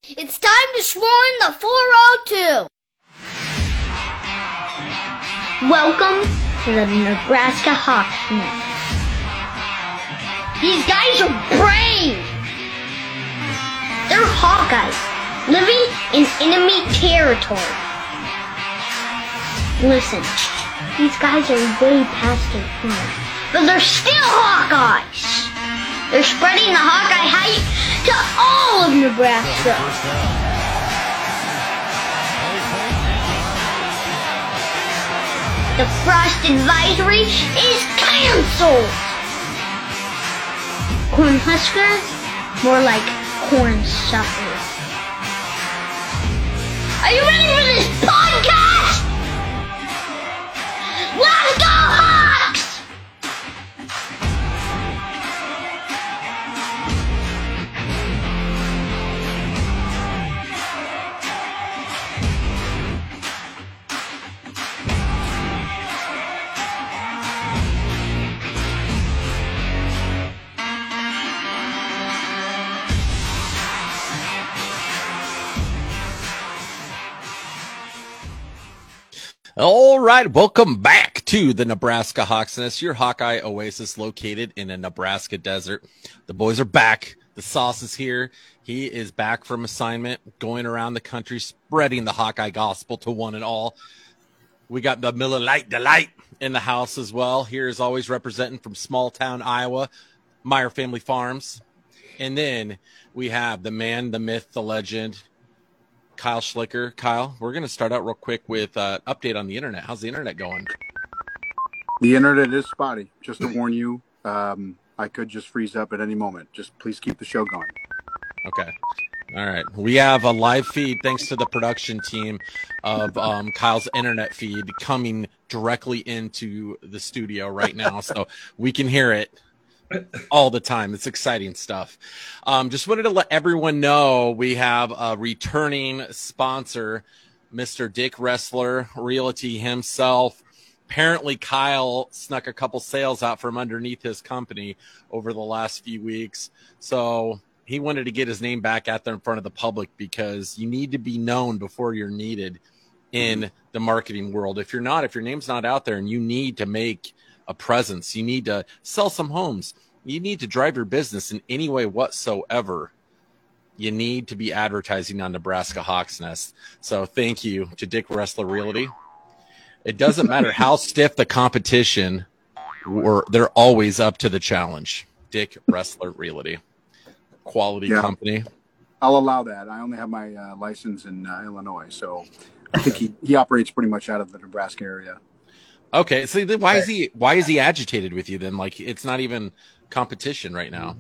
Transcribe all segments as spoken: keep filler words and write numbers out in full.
It's time to swarm the four oh two. Welcome to the Nebraska Hawks Nest. These guys are brave. They're Hawkeyes living in enemy territory. Listen, these guys are way past their prime, but they're still Hawkeyes. They're spreading the Hawkeye hype to all of Nebraska. The frost advisory is canceled. Cornhuskers? More like corn suckers. Are you ready for this podcast? Let's go Hawks! All right, welcome back to the Nebraska Hawks Nest, your Hawkeye oasis located in a Nebraska desert. The boys are back. The sauce is here. He is back from assignment, going around the country, spreading the Hawkeye gospel to one and all. We got the Miller Lite Delight in the house as well. Here is always representing from small town Iowa, Meyer Family Farms. And then we have the man, the myth, the legend, Kyle Schlicker. Kyle, we're going to start out real quick with an uh, update on the internet. How's the internet going? The internet is spotty. Just to warn you, um, I could just freeze up at any moment. Just please keep the show going. Okay. All right. We have a live feed thanks to the production team of um, Kyle's internet feed coming directly into the studio right now. So we can hear it all the time. It's exciting stuff. Um, just wanted to let everyone know we have a returning sponsor, Mister Dick Ressler Realty himself. Apparently, Kyle snuck a couple sales out from underneath his company over the last few weeks. So he wanted to get his name back out there in front of the public because you need to be known before you're needed in the marketing world. If you're not, if your name's not out there and you need to make a presence, you need to sell some homes, you need to drive your business in any way whatsoever, you need to be advertising on Nebraska Hawks Nest. So thank you to Dick Ressler Realty. It doesn't matter how stiff the competition, or they're always up to the challenge. Dick Ressler Realty, quality yeah. company. I'll allow that. I only have my uh, license in uh, Illinois, so I think he, he operates pretty much out of the Nebraska area. Okay, so then why is he why is he agitated with you then? Like it's not even competition right now.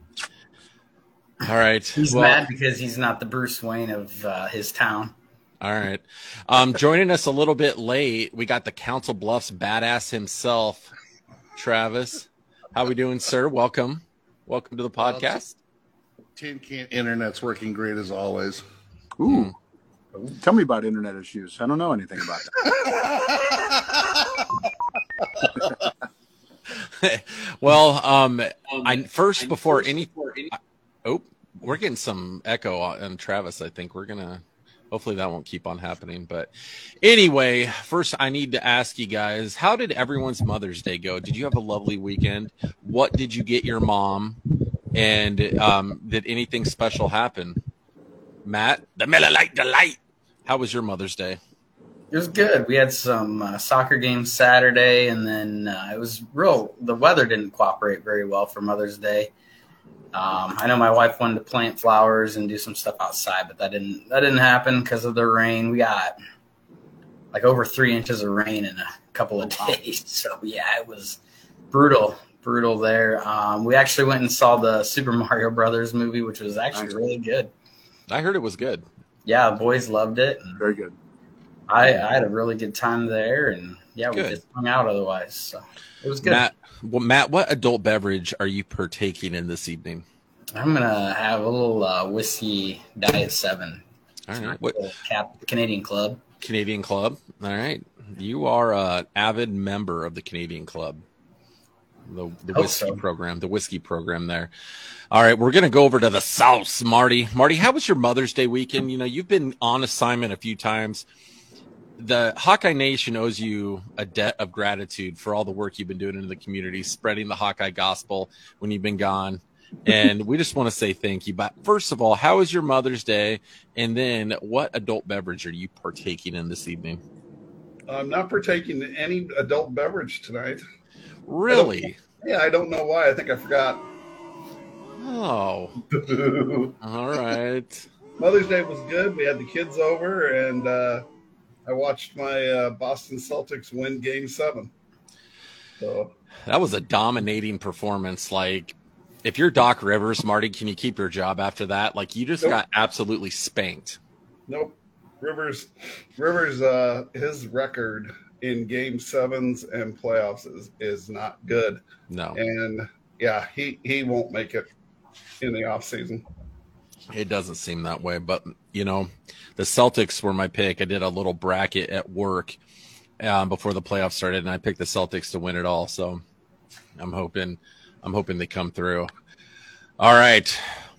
All right, he's well, mad because he's not the Bruce Wayne of uh, his town. All right, um, joining us a little bit late, we got the Council Bluffs badass himself, Travis. How we doing, sir? Welcome, welcome to the podcast. Tin Can Internet's working great as always. Ooh. Hmm. Tell me about internet issues. I don't know anything about that. well, um, I first before any. I, oh, we're getting some echo on Travis. I think we're gonna. Hopefully that won't keep on happening. But anyway, first I need to ask you guys: how did everyone's Mother's Day go? Did you have a lovely weekend? What did you get your mom? And um, did anything special happen? Matt, the Miller Lite Delight. How was your Mother's Day? It was good. We had some uh, soccer games Saturday, and then uh, it was real. The weather didn't cooperate very well for Mother's Day. Um, I know my wife wanted to plant flowers and do some stuff outside, but that didn't that didn't happen because of the rain. We got like over three inches of rain in a couple of days. So yeah, it was brutal, brutal there. Um, we actually went and saw the Super Mario Brothers movie, which was actually really good. I heard it was good. Yeah, the boys loved it. Very good. I, I had a really good time there, and yeah, good. We just hung out otherwise. So it was good. Matt, well, Matt, what adult beverage are you partaking in this evening? I'm gonna have a little uh, whiskey Diet Seven. All right, what Cap, Canadian Club? Canadian Club. All right, you are an avid member of the Canadian Club. the, the Hope whiskey so. program, the whiskey program there. All right, we're going to go over to the South, Marty. Marty, how was your Mother's Day weekend? You know, you've been on assignment a few times. The Hawkeye Nation owes you a debt of gratitude for all the work you've been doing in the community, spreading the Hawkeye gospel when you've been gone. And we just want to say thank you. But first of all, how was your Mother's Day? And then what adult beverage are you partaking in this evening? I'm not partaking in any adult beverage tonight. Really? I yeah, I don't know why. I think I forgot. Oh. All right. Mother's Day was good. We had the kids over, and uh, I watched my uh, Boston Celtics win Game Seven. So that was a dominating performance. Like, if you're Doc Rivers, Marty, can you keep your job after that? Like, you just nope. got absolutely spanked. Nope. Rivers, Rivers, uh, his record in Game Sevens and playoffs is, is not good. No. And yeah, he, he won't make it in the off season. It doesn't seem that way, but you know, the Celtics were my pick. I did a little bracket at work um, before the playoffs started, and I picked the Celtics to win it all. So I'm hoping, I'm hoping they come through. All right,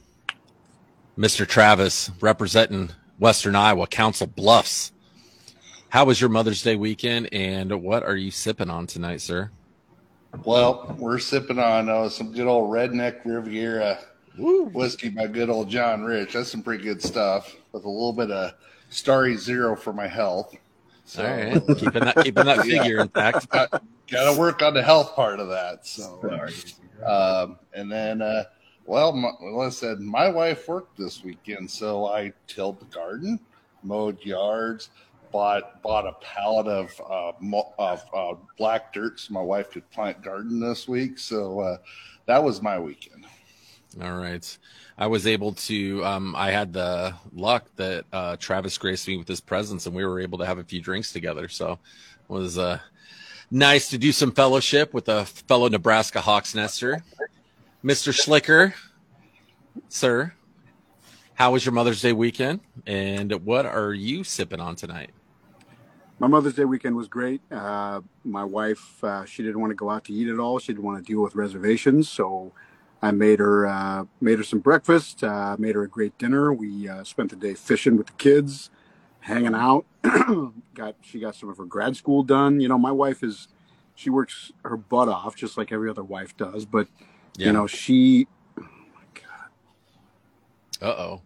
Mister Travis, representing Western Iowa, Council Bluffs. How was your Mother's Day weekend, and what are you sipping on tonight, sir? Well, we're sipping on uh, some good old Redneck Riviera Woo. whiskey by good old John Rich. That's some pretty good stuff with a little bit of Starry Zero for my health. So, all right, keeping that keeping that figure yeah. intact. Got, got to work on the health part of that. So, um, and then, uh, well, my, well, I said my wife worked this weekend, so I tilled the garden, mowed yards. Bought bought a pallet of uh, mo- of uh, black dirt so my wife could plant garden this week. So uh, that was my weekend. All right, I was able to. Um, I had the luck that uh, Travis graced me with his presence, and we were able to have a few drinks together. So it was uh, nice to do some fellowship with a fellow Nebraska Hawks nester, Mister Schlicker, sir. How was your Mother's Day weekend, and what are you sipping on tonight? My Mother's Day weekend was great. Uh, my wife, uh, she didn't want to go out to eat at all. She didn't want to deal with reservations. So I made her uh, made her some breakfast, uh, made her a great dinner. We uh, spent the day fishing with the kids, hanging out. got She got some of her grad school done. You know, my wife is, she works her butt off just like every other wife does. But, yeah. you know, she, oh my God. Uh-oh.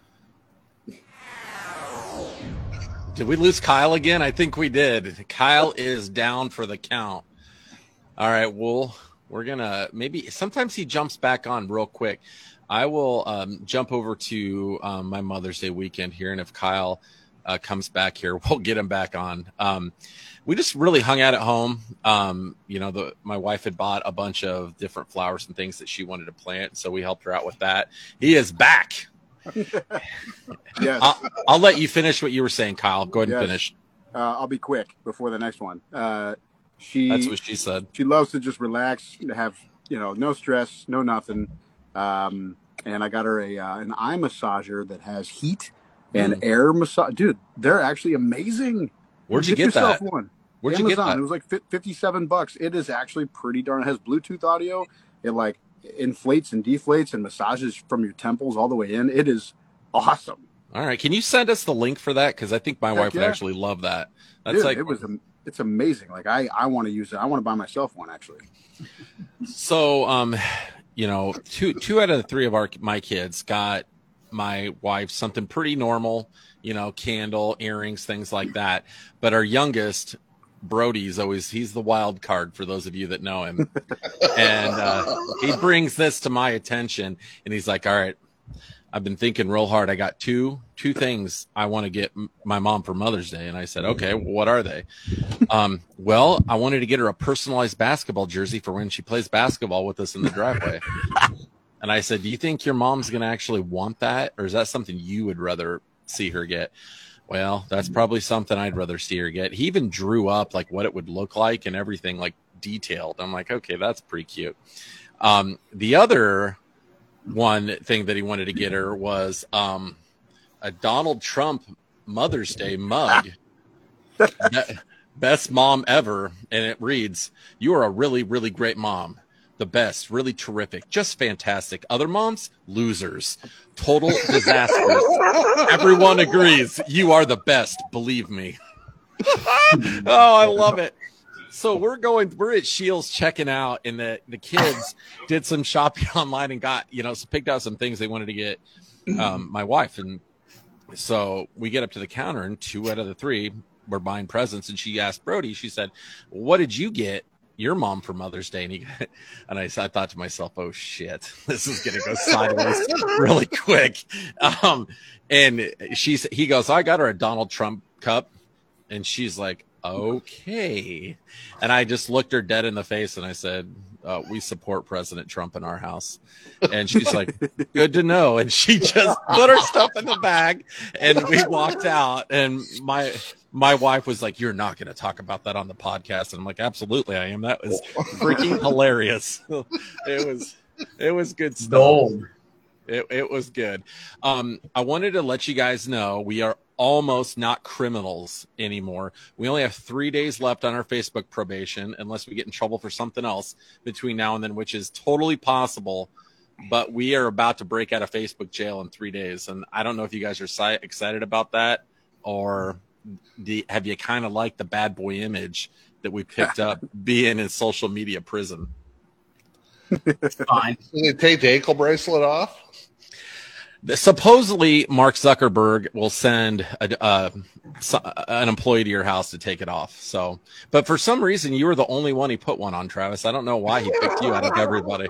Did we lose Kyle again? I think we did. Kyle is down for the count. All right, well, we're going to maybe – sometimes he jumps back on real quick. I will um, jump over to um, my Mother's Day weekend here, and if Kyle uh, comes back here, we'll get him back on. Um, we just really hung out at home. Um, you know, the, my wife had bought a bunch of different flowers and things that she wanted to plant, so we helped her out with that. He is back. Yes. I'll, I'll let you finish what you were saying, Kyle. Go ahead and yes. finish. Uh, I'll be quick before the next one. Uh, she That's what she said. She loves to just relax, have you know, no stress, no nothing. Um, and I got her a uh, an eye massager that has heat and mm. air massage. Dude, they're actually amazing. Where'd you get, get yourself that? One. Where'd Amazon. you get that? It was like fifty-seven bucks. It is actually pretty darn. It has Bluetooth audio. It like inflates and deflates and massages from your temples all the way in. It is awesome. All right, can you send us the link for that? Because I think my Heck wife yeah. would actually love that. That's Dude, like it was. It's amazing. Like I, I want to use it. I want to buy myself one actually. So, um, you know, two two out of the three of our my kids got my wife something pretty normal. You know, candle, earrings, things like that. But our youngest, Brody's always he's the wild card for those of you that know him, and uh, he brings this to my attention, and he's like, "All right, I've been thinking real hard. I got two two things I want to get m- my mom for Mother's Day." And I said, "Okay, well, what are they?" Um, well, I wanted to get her a personalized basketball jersey for when she plays basketball with us in the driveway. And I said, "Do you think your mom's going to actually want that, or is that something you would rather see her get?" Well, that's probably something I'd rather see her get. He even drew up like what it would look like and everything like detailed. I'm like, okay, that's pretty cute. Um, the other one thing that he wanted to get her was um, a Donald Trump Mother's Day mug. Be- best mom ever. And it reads, "You are a really, really great mom. the best, really terrific, just fantastic. Other moms, losers, total disasters. Everyone agrees you are the best, believe me. Oh, I love it. So we're going, we're at Shields checking out, and the, the kids did some shopping online and got, you know, so picked out some things they wanted to get um, my wife. And so we get up to the counter, and two out of the three were buying presents. And she asked Brody, she said, what did you get your mom for Mother's Day? And he, and I, I thought to myself, oh shit, this is going to go sideways really quick. Um, and she's, he goes, I got her a Donald Trump cup. And she's like, okay. And I just looked her dead in the face and I said, uh, we support President Trump in our house. And she's like, good to know. And she just put her stuff in the bag and we walked out. And my my wife was like, you're not going to talk about that on the podcast. And I'm like, absolutely I am. That was freaking hilarious. It was it was good stuff. Gold. It, it was good. Um, I wanted to let you guys know we are almost not criminals anymore. We only have three days left on our Facebook probation, unless we get in trouble for something else between now and then, which is totally possible. But we are about to break out of Facebook jail in three days. And I don't know if you guys are si- excited about that, or do, have you kind of liked the bad boy image that we picked up being in social media prison? It's fine. Did they take the ankle bracelet off? Supposedly, Mark Zuckerberg will send a, uh, an employee to your house to take it off. So, but for some reason, you were the only one he put one on, Travis. I don't know why he picked you out of everybody.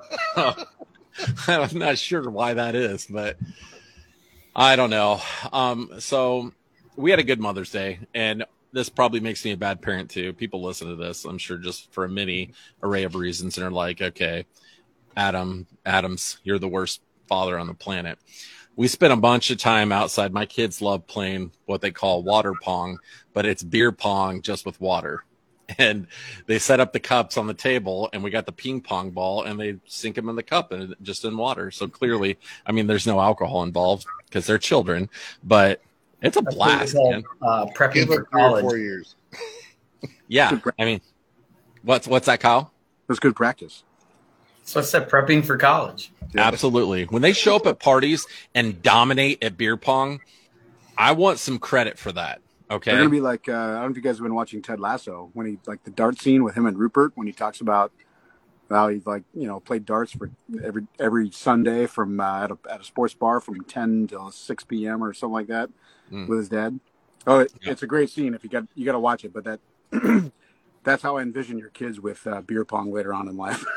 I'm not sure why that is, but I don't know. Um, so we had a good Mother's Day, and this probably makes me a bad parent too. People listen to this, I'm sure, just for a mini array of reasons, and are like, okay, Adam, Adams, you're the worst father on the planet. We spent a bunch of time outside. My kids love playing what they call water pong, but it's beer pong just with water. And they set up the cups on the table, and we got the ping pong ball, and they sink them in the cup and just in water. So clearly, I mean, there's no alcohol involved because they're children, but it's a That's blast, what we man. call, Uh, prepping Give for it three or college. four years. Yeah, I mean, what's what's that, Kyle? That's good practice. So I said prepping for college. Yeah. Absolutely. When they show up at parties and dominate at beer pong, I want some credit for that. Okay. They're gonna be like uh, I don't know if you guys have been watching Ted Lasso, when he like the dart scene with him and Rupert, when he talks about how he like you know played darts for every every Sunday from uh, at a at a sports bar from ten till six p.m. or something like that Mm. with his dad. Oh, it, Yeah. it's a great scene. If you got you got to watch it, but that that's how I envision your kids with uh, beer pong later on in life.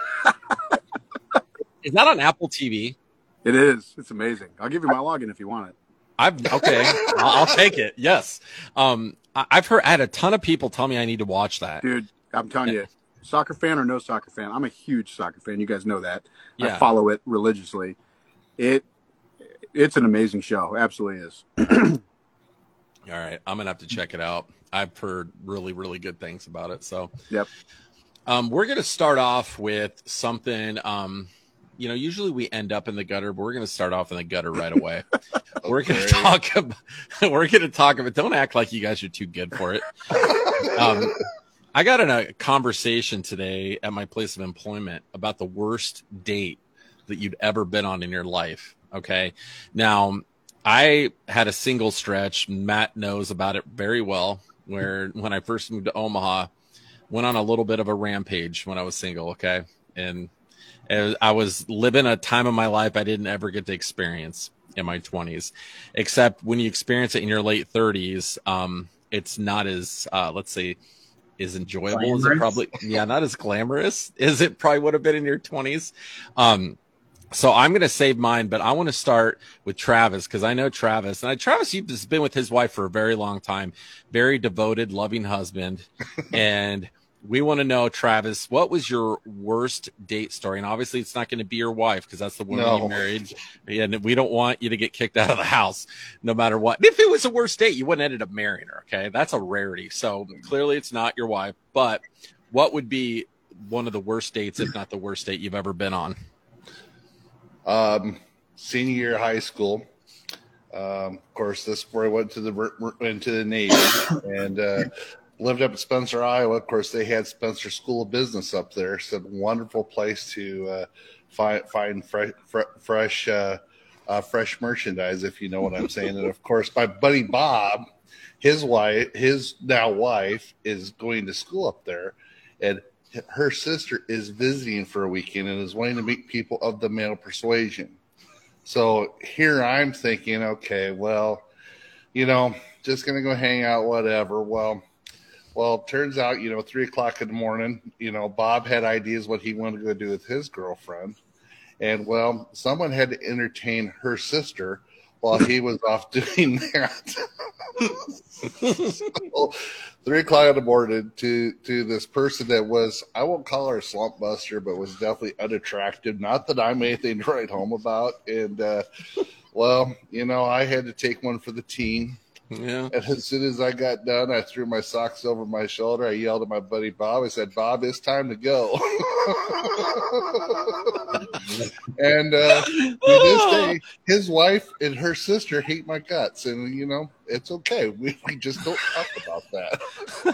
Is that on Apple T V? It is. It's amazing. I'll give you my login if you want it. I've okay. I'll, I'll take it. Yes. Um, I, I've heard. I had a ton of people tell me I need to watch that. Dude, I'm telling you, soccer fan or no soccer fan, I'm a huge soccer fan. You guys know that. Yeah. I follow it religiously. It it's an amazing show. Absolutely is. All right, I'm gonna have to check it out. I've heard really, really good things about it. So, Yep. um, we're gonna start off with something. Um, you know, usually we end up in the gutter, but we're gonna start off in the gutter right away. We're gonna Okay. talk about. We're gonna talk about. Don't act like you guys are too good for it. Um, I got in a conversation today at my place of employment about the worst date that you'd ever been on in your life. Okay. Now, I had a single stretch. Matt knows about it very well, where when I first moved to Omaha, went on a little bit of a rampage when I was single. Okay. And it- I was living a time of my life I didn't ever get to experience in my twenties, except when you experience it in your late thirties, um, it's not as, uh, let's say, is enjoyable as it Glamorous? probably, yeah, not as glamorous as it probably would have been in your twenties. Um, so I'm going to save mine, but I want to start with Travis, because I know Travis, and I, Travis, you've just been with his wife for a very long time, very devoted, loving husband. And we want to know, Travis, what was your worst date story? And obviously it's not going to be your wife, because that's the woman No. you married. And we don't want you to get kicked out of the house no matter what. If it was a worst date, you wouldn't ended up marrying her. Okay. That's a rarity. So clearly it's not your wife, but what would be one of the worst dates, if not the worst date you've ever been on? Um, senior year of high school. Um, of course, this is where I went to the went to the Navy, and uh, lived up in Spencer, Iowa. Of course, they had Spencer School of Business up there. So a wonderful place to uh, find find fresh fresh uh, uh, fresh merchandise, if you know what I'm saying. And of course, my buddy Bob, his wife, his now wife, is going to school up there, and her sister is visiting for a weekend and is wanting to meet people of the male persuasion. So here I'm thinking, okay, well, you know, just going to go hang out, whatever. Well, well, it turns out, you know, three o'clock in the morning, you know, Bob had ideas what he wanted to go do with his girlfriend. And, well, someone had to entertain her sister while he was off doing that. So, three o'clock in the morning to, to this person that was, I won't call her a slump buster, but was definitely unattractive. Not that I'm anything to write home about. And, uh, well, you know, I had to take one for the team. Yeah. And as soon as I got done, I threw my socks over my shoulder. I yelled at my buddy Bob. I said, Bob, it's time to go. And uh, to this day, his wife and her sister hate my guts. And, you know, it's okay. We, we just don't talk about that.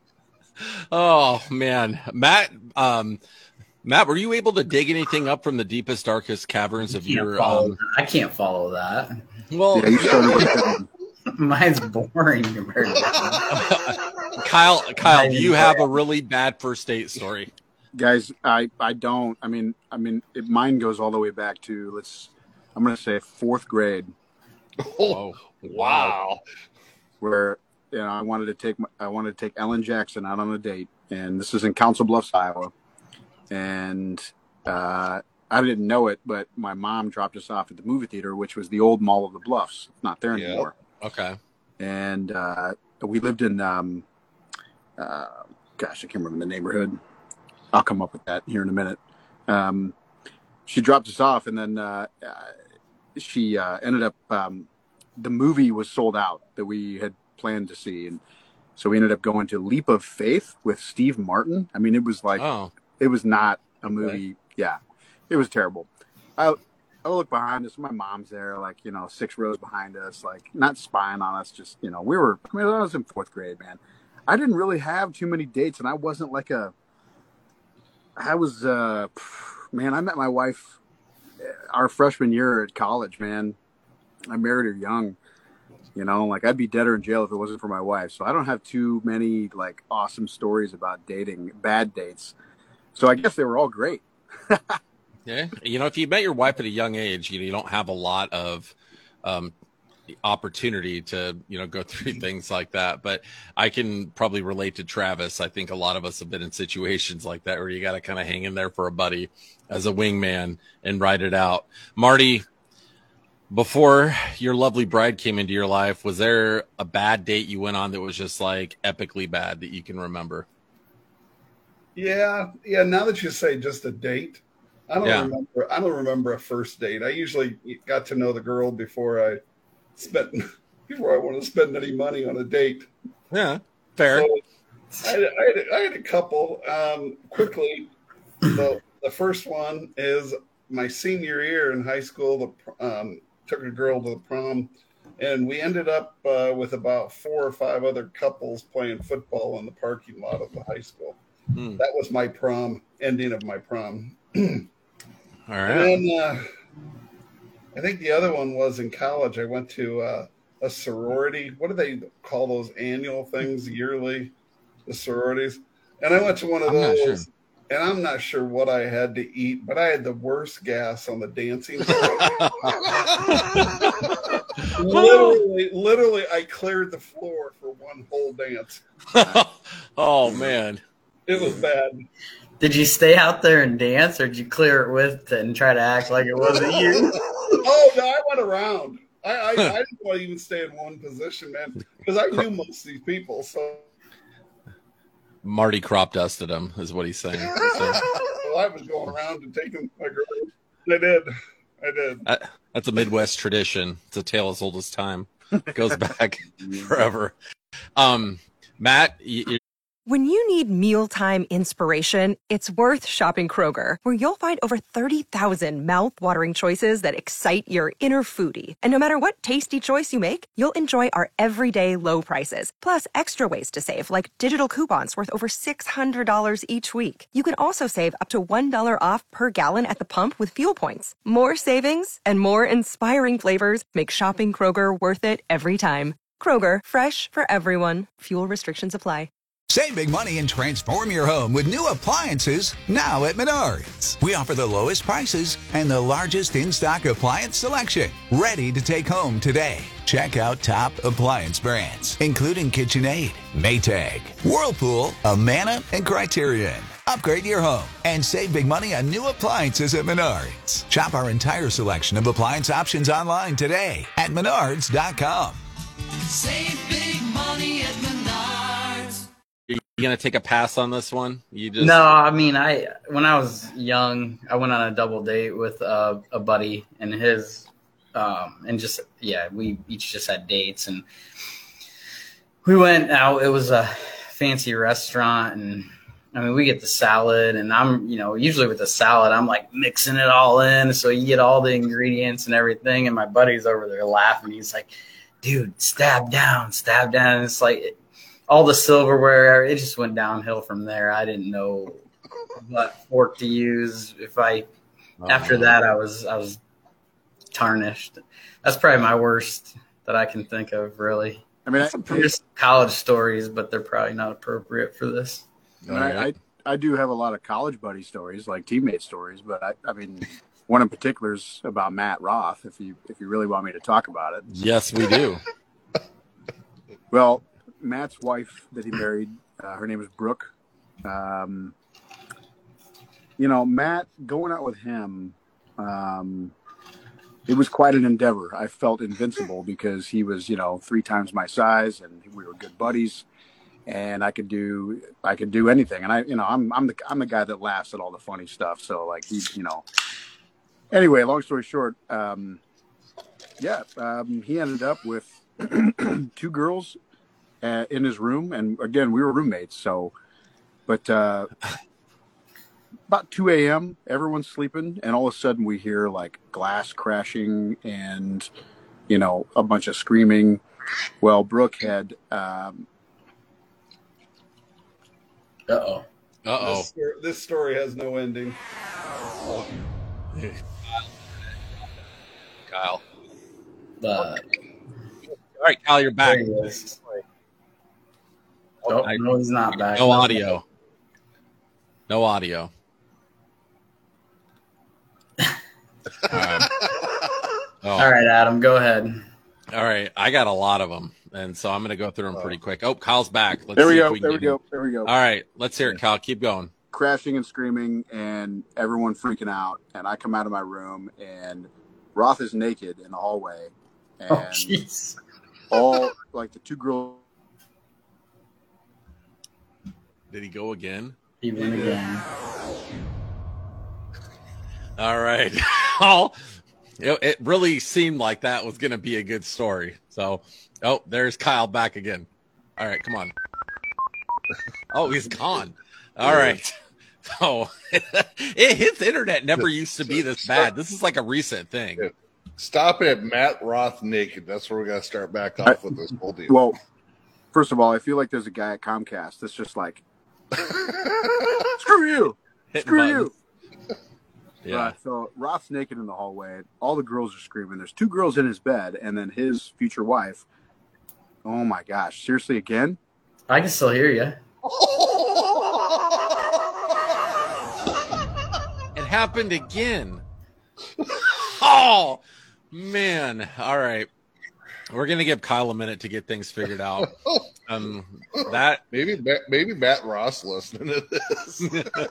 Oh, man. Matt, um, Matt, were you able to dig anything up from the deepest, darkest caverns of your... Follow, um... I can't follow that. Well, Yeah, you started with that. Mine's boring compared to that. Kyle, Kyle, do you have a really bad first date story? Guys, I, I don't. I mean, I mean, it, mine goes all the way back to, let's, I'm going to say fourth grade. Oh, wow. Where, you know, I wanted to take, my, I wanted to take Ellen Jackson out on a date. And this is in Council Bluffs, Iowa. And uh, I didn't know it, but my mom dropped us off at the movie theater, which was the old Mall of the Bluffs. It's not there Yep. anymore. Okay. And uh, we lived in, um, uh, gosh, I can't remember the neighborhood. I'll come up with that here in a minute. Um, she dropped us off, and then uh, uh, she uh, ended up, um, the movie was sold out that we had planned to see. And so we ended up going to Leap of Faith with Steve Martin. I mean, it was like, Oh. it was not a movie. Yeah, it was terrible. I, I look behind us. My mom's there, like, you know, six rows behind us, like not spying on us. Just, you know, we were, I mean, I was in fourth grade, man. I didn't really have too many dates, and I wasn't like a, I was, uh, man, I met my wife our freshman year at college, man. I married her young, you know, like I'd be dead or in jail if it wasn't for my wife. So I don't have too many like awesome stories about dating, bad dates. So I guess they were all great. Yeah. You know, if you met your wife at a young age, you know, you don't have a lot of um, opportunity to, you know, go through things like that. But I can probably relate to Travis. I think a lot of us have been in situations like that where you got to kind of hang in there for a buddy as a wingman and ride it out. Marty, before your lovely bride came into your life, was there a bad date you went on that was just like epically bad that you can remember? Yeah. Yeah. Now that you say just a date, I don't Yeah. remember. I don't remember a first date. I usually got to know the girl before I spent before I wanted to spend any money on a date. Yeah, fair. So I, had, I, had, I had a couple. Um, quickly, the the first one is my senior year in high school. The um, took a girl to the prom, and we ended up uh, with about four or five other couples playing football in the parking lot of the high school. Hmm. That was my prom, ending of my prom. All right. And then uh, I think the other one was in college. I went to uh, a sorority. What do they call those annual things yearly? The sororities. And I went to one of I'm not those. sure. And I'm not sure what I had to eat, but I had the worst gas on the dancing floor. literally, literally, I cleared the floor for one whole dance. Oh, man. It was bad. Did you stay out there and dance, or did you clear it with and try to act like it wasn't you? Oh, no, I went around. I, I, I didn't want to even stay in one position, man, because I knew most of these people. So Marty crop dusted him, is what he's saying. So, well, I was going around and taking my girl. I did. I did. uh, that's a Midwest tradition. It's a tale as old as time. It goes back forever. Um, Matt, you, When you need mealtime inspiration, it's worth shopping Kroger, where you'll find over thirty thousand mouth-watering choices that excite your inner foodie. And no matter what tasty choice you make, you'll enjoy our everyday low prices, plus extra ways to save, like digital coupons worth over six hundred dollars each week. You can also save up to one dollar off per gallon at the pump with fuel points. More savings and more inspiring flavors make shopping Kroger worth it every time. Kroger, fresh for everyone. Fuel restrictions apply. Save big money and transform your home with new appliances now at Menards. We offer the lowest prices and the largest in-stock appliance selection. Ready to take home today. Check out top appliance brands, including KitchenAid, Maytag, Whirlpool, Amana, and Criterion. Upgrade your home and save big money on new appliances at Menards. Shop our entire selection of appliance options online today at menards dot com. Save big money at Menards. You gonna take a pass on this one? You just No, I mean, I when I was young, I went on a double date with uh, a buddy and his, um, and just yeah, we each just had dates, and we went out. It was a fancy restaurant, and I mean, we get the salad, and I'm, you know, usually with the salad, I'm like mixing it all in, so you get all the ingredients and everything. And my buddy's over there laughing. He's like, "Dude, stab down, stab down." And it's like all the silverware, it just went downhill from there. I didn't know what fork to use. If I, oh, after that, I was, I was tarnished. That's probably my worst that I can think of, really. I mean, I, just college stories, but they're probably not appropriate for this. I, mean, I, I, I do have a lot of college buddy stories, like teammate stories, but I, I mean, one in particular is about Matt Roth, if you, if you really want me to talk about it. Yes, we do. Well, Matt's wife that he married, uh, her name is Brooke. Um, you know, Matt, going out with him, um, it was quite an endeavor. I felt invincible because he was, you know, three times my size, and we were good buddies, and I could do, I could do anything. And I, you know, I'm, I'm the, I'm the guy that laughs at all the funny stuff. So like he, you know, anyway, long story short, um, yeah, um, he ended up with two girls Uh, in his room, and again, we were roommates. So, but uh, about two a.m., everyone's sleeping, and all of a sudden we hear like glass crashing and, you know, a bunch of screaming. Well, Brooke had. Um, uh oh. Uh oh. This, this story has no ending. Kyle. Uh, all right, Kyle, you're back. Oh, no, he's not back. No audio. No audio. All right. Oh. All right, Adam, go ahead. All right, I got a lot of them, and so I'm going to go through them pretty quick. Oh, Kyle's back. Let's there we see go. If we there can we go. There we go. All right, let's hear it, Kyle. Keep going. Crashing and screaming, and everyone freaking out. And I come out of my room, and Roth is naked in the hallway, and oh, jeez. all like the two girls. Did he go again? He went again. All right. Oh, it, it really seemed like that was going to be a good story. So, oh, there's Kyle back again. All right, come on. Oh, he's gone. All right. So, it, his internet never used to be this bad. This is like a recent thing. Stop it, Matt Roth naked. That's where we got to start back off with this whole deal. Well, first of all, I feel like there's a guy at Comcast that's just like, screw you, Hitting screw buttons. you. Yeah. Uh, so Roth's naked in the hallway. All the girls are screaming. There's two girls in his bed, and then his future wife. Oh my gosh! Seriously, again? I can still hear you. It happened again. Oh, man. All right. We're going to give Kyle a minute to get things figured out. Um, that maybe maybe Matt Ross listening to this.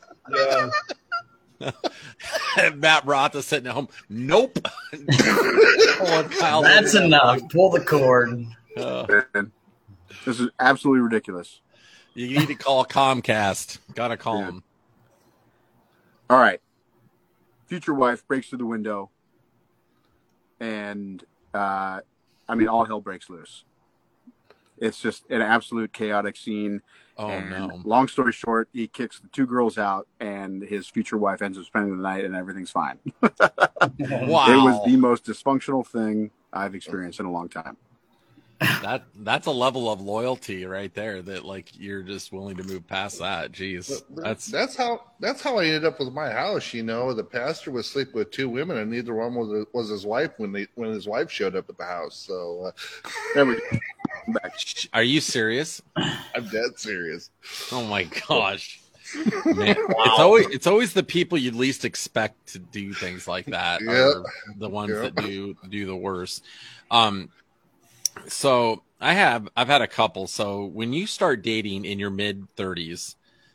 Yeah. Matt Roth is sitting at home. Nope. Kyle That's enough. Pull the cord. Uh, this is absolutely ridiculous. You need to call Comcast. Got to call yeah. them. All right. Future wife breaks through the window, and uh, I mean, all hell breaks loose. It's just an absolute chaotic scene. Oh, and no. Long story short, he kicks the two girls out, and his future wife ends up spending the night, and everything's fine. Wow. It was the most dysfunctional thing I've experienced in a long time. That that's a level of loyalty right there that like you're just willing to move past that. Jeez, that's that's how that's how I ended up with my house. You know, the pastor was sleeping with two women, and neither one was was his wife when they when his wife showed up at the house. So, uh, there we go. Back. Are you serious? I'm dead serious. Oh my gosh. Man, wow. It's always it's always the people you least expect to do things like that Yep. are the ones Yep. that do do the worst. Um, so I have I've had a couple. So when you start dating in your mid thirties,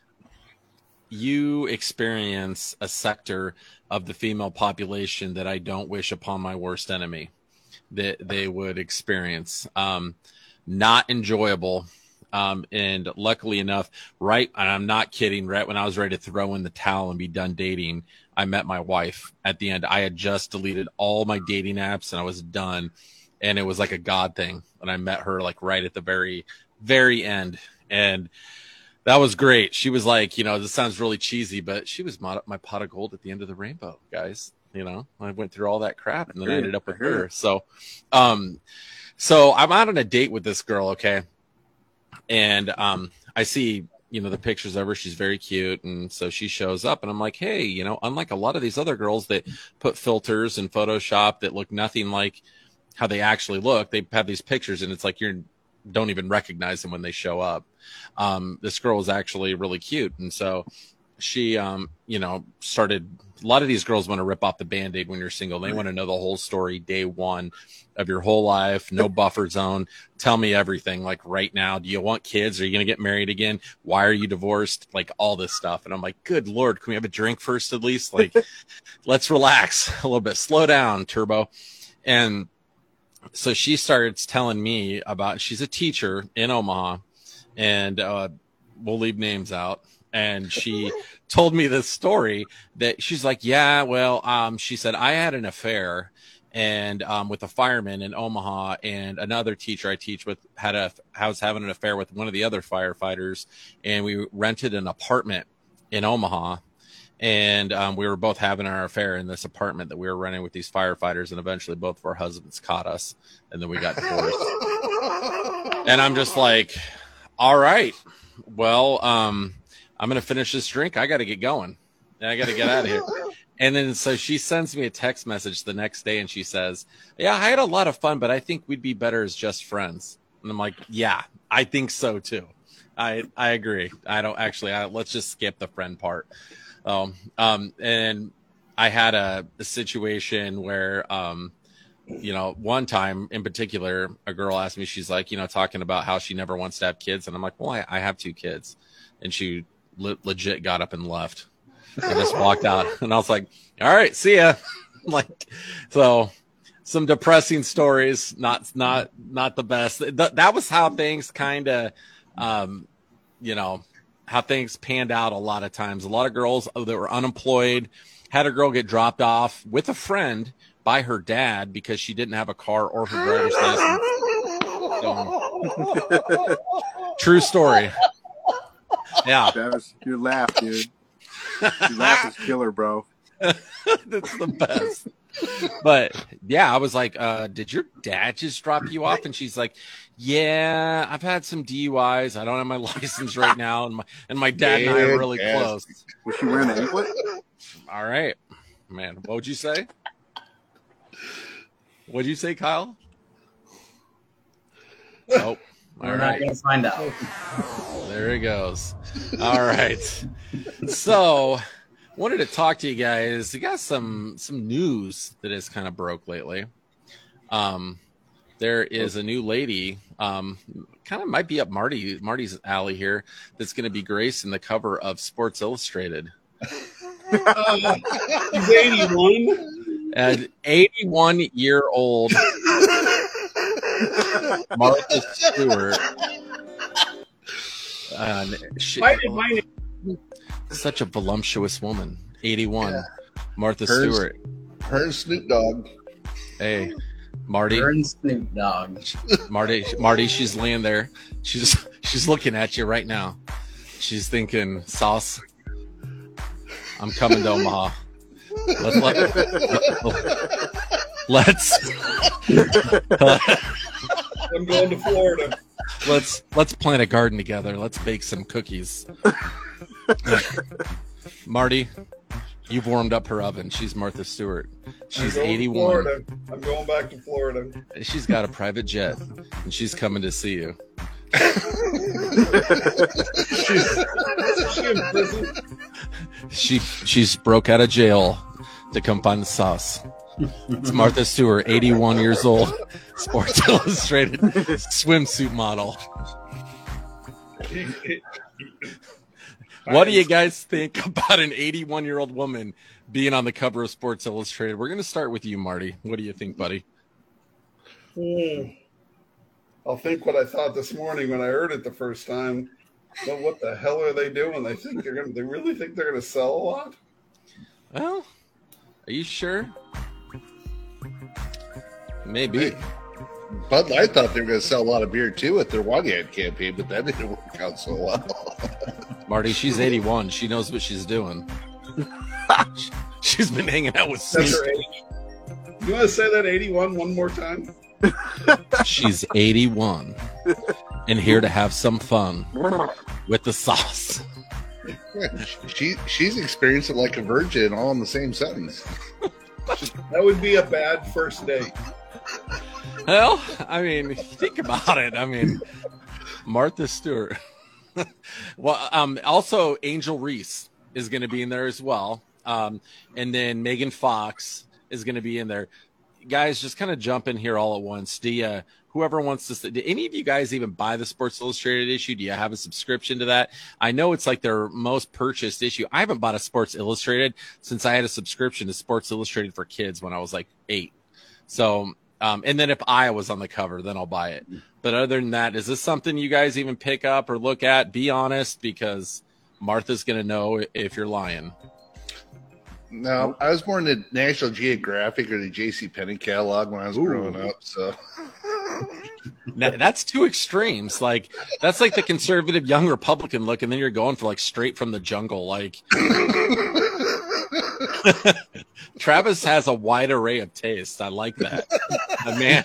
you experience a sector of the female population that I don't wish upon my worst enemy that they would experience. Um, not enjoyable. Um, and luckily enough, right, and I'm not kidding, right when I was ready to throw in the towel and be done dating, I met my wife at the end. I had just deleted all my dating apps and I was done. And it was like a God thing. And I met her like right at the very, very end. And that was great. She was like, you know, this sounds really cheesy, but she was my, my pot of gold at the end of the rainbow, guys. You know, I went through all that crap and then I ended up with her. So, um, so I'm out on a date with this girl. Okay. And, um, I see, you know, the pictures of her, she's very cute. And so she shows up and I'm like, hey, you know, unlike a lot of these other girls that put filters in Photoshop that look nothing like how they actually look, they have these pictures and it's like you don't even recognize them when they show up. Um, this girl was actually really cute. And so she, um, you know, started, a lot of these girls want to rip off the Band-Aid when you're single. They want to know the whole story day one of your whole life, no buffer zone. Tell me everything, like right now. Do you want kids? Are you going to get married again? Why are you divorced? Like all this stuff. And I'm like, good Lord, can we have a drink first at least? Like, let's relax a little bit, slow down, Turbo. And so she starts telling me about, she's a teacher in Omaha, and uh, we'll leave names out. And she told me this story that she's like, yeah, well, um, she said, I had an affair and um, with a fireman in Omaha, and another teacher I teach with had a, I was having an affair with one of the other firefighters, and we rented an apartment in Omaha. And um, we were both having our affair in this apartment that we were renting with these firefighters. And eventually both of our husbands caught us. And then we got divorced. And I'm just like, all right, well, um, I'm going to finish this drink. I got to get going. I got to get out of here. And then so she sends me a text message the next day and she says, yeah, I had a lot of fun, but I think we'd be better as just friends. And I'm like, yeah, I think so too. I, I agree. I don't actually, I, let's just skip the friend part. Um, um, and I had a, a situation where, um, you know, one time in particular, a girl asked me, she's like, you know, talking about how she never wants to have kids. And I'm like, well, I, I have two kids. And she le- legit got up and left and just walked out. And I was like, all right, see ya. Like, so some depressing stories, not, not, not the best. Th- that was how things kind of, um, you know, how things panned out a lot of times. A lot of girls that were unemployed had a girl get dropped off with a friend by her dad because she didn't have a car or her driver's license. So, true story. Yeah. That was your laugh, dude. Your laugh is killer, bro. That's the best. But yeah, I was like, uh, did your dad just drop you off? And she's like, yeah, I've had some D U Is. I don't have my license right now. And my, and my dad and I are really Yes. close. Was she wearing an anklet? All right, man. What would you say? What'd you say, Kyle? Oh, We're all not right. going to find out. There it goes. All right. So, wanted to talk to you guys. You got some some news that has kind of broke lately. Um, there is a new lady, um, kind of might be up Marty Marty's alley here, that's going to be gracing the cover of Sports Illustrated. Uh, he's eighty-one. An eighty-one-year-old Martha Stewart. Uh, she, Why did my name? such a voluptuous woman. eighty-one. Yeah. Martha Hers- Stewart. Her and Snoop Dogg. Hey, Marty. Her and Snoop Dogg. Marty, Marty, she's laying there. She's she's looking at you right now. She's thinking, Sauce, I'm coming to Omaha. Let's let, let, let's I'm going to Florida. let's let's plant a garden together. Let's bake some cookies. Marty, you've warmed up her oven. She's Martha Stewart. She's I'm going to eighty-one. Florida. I'm going back to Florida. She's got a private jet, and she's coming to see you. She in prison? She she's broke out of jail to come find the sauce. It's Martha Stewart, eighty-one years old, Sports Illustrated swimsuit model. What do you guys think about an eighty-one-year-old woman being on the cover of Sports Illustrated? We're going to start with you, Marty. What do you think, buddy? Hmm. I'll think what I thought this morning when I heard it the first time. Well, what the hell are they doing? They think they're gonna. They really think they're gonna sell a lot? Well, are you sure? Maybe. Hey, Bud Light thought they were going to sell a lot of beer too with their one ad campaign, but that didn't work out so well. Marty, she's eighty-one. She knows what she's doing. She's been hanging out with That's Snoop. her age. You want to say that eighty-one one more time? She's eighty-one and here to have some fun with the sauce. She she's experienced it like a virgin, all in the same sentence. That would be a bad first date. Well, I mean, think about it. I mean, Martha Stewart. Well, um, also Angel Reese is going to be in there as well. Um, and then Megan Fox is going to be in there. Guys, just kind of jump in here all at once. Do you, whoever wants to, do any of you guys even buy the Sports Illustrated issue? Do you have a subscription to that? I know it's like their most purchased issue. I haven't bought a Sports Illustrated since I had a subscription to Sports Illustrated for kids when I was like eight. So, um, and then if I was on the cover, then I'll buy it. But other than that, is this something you guys even pick up or look at? Be honest, because Martha's going to know if you're lying. No, I was more in the National Geographic or the J C Penney catalog when I was Ooh. growing up. So Now, that's two extremes. Like that's like the conservative young Republican look, and then you're going for like straight from the jungle. Like Travis has a wide array of tastes. I like that. Uh, man,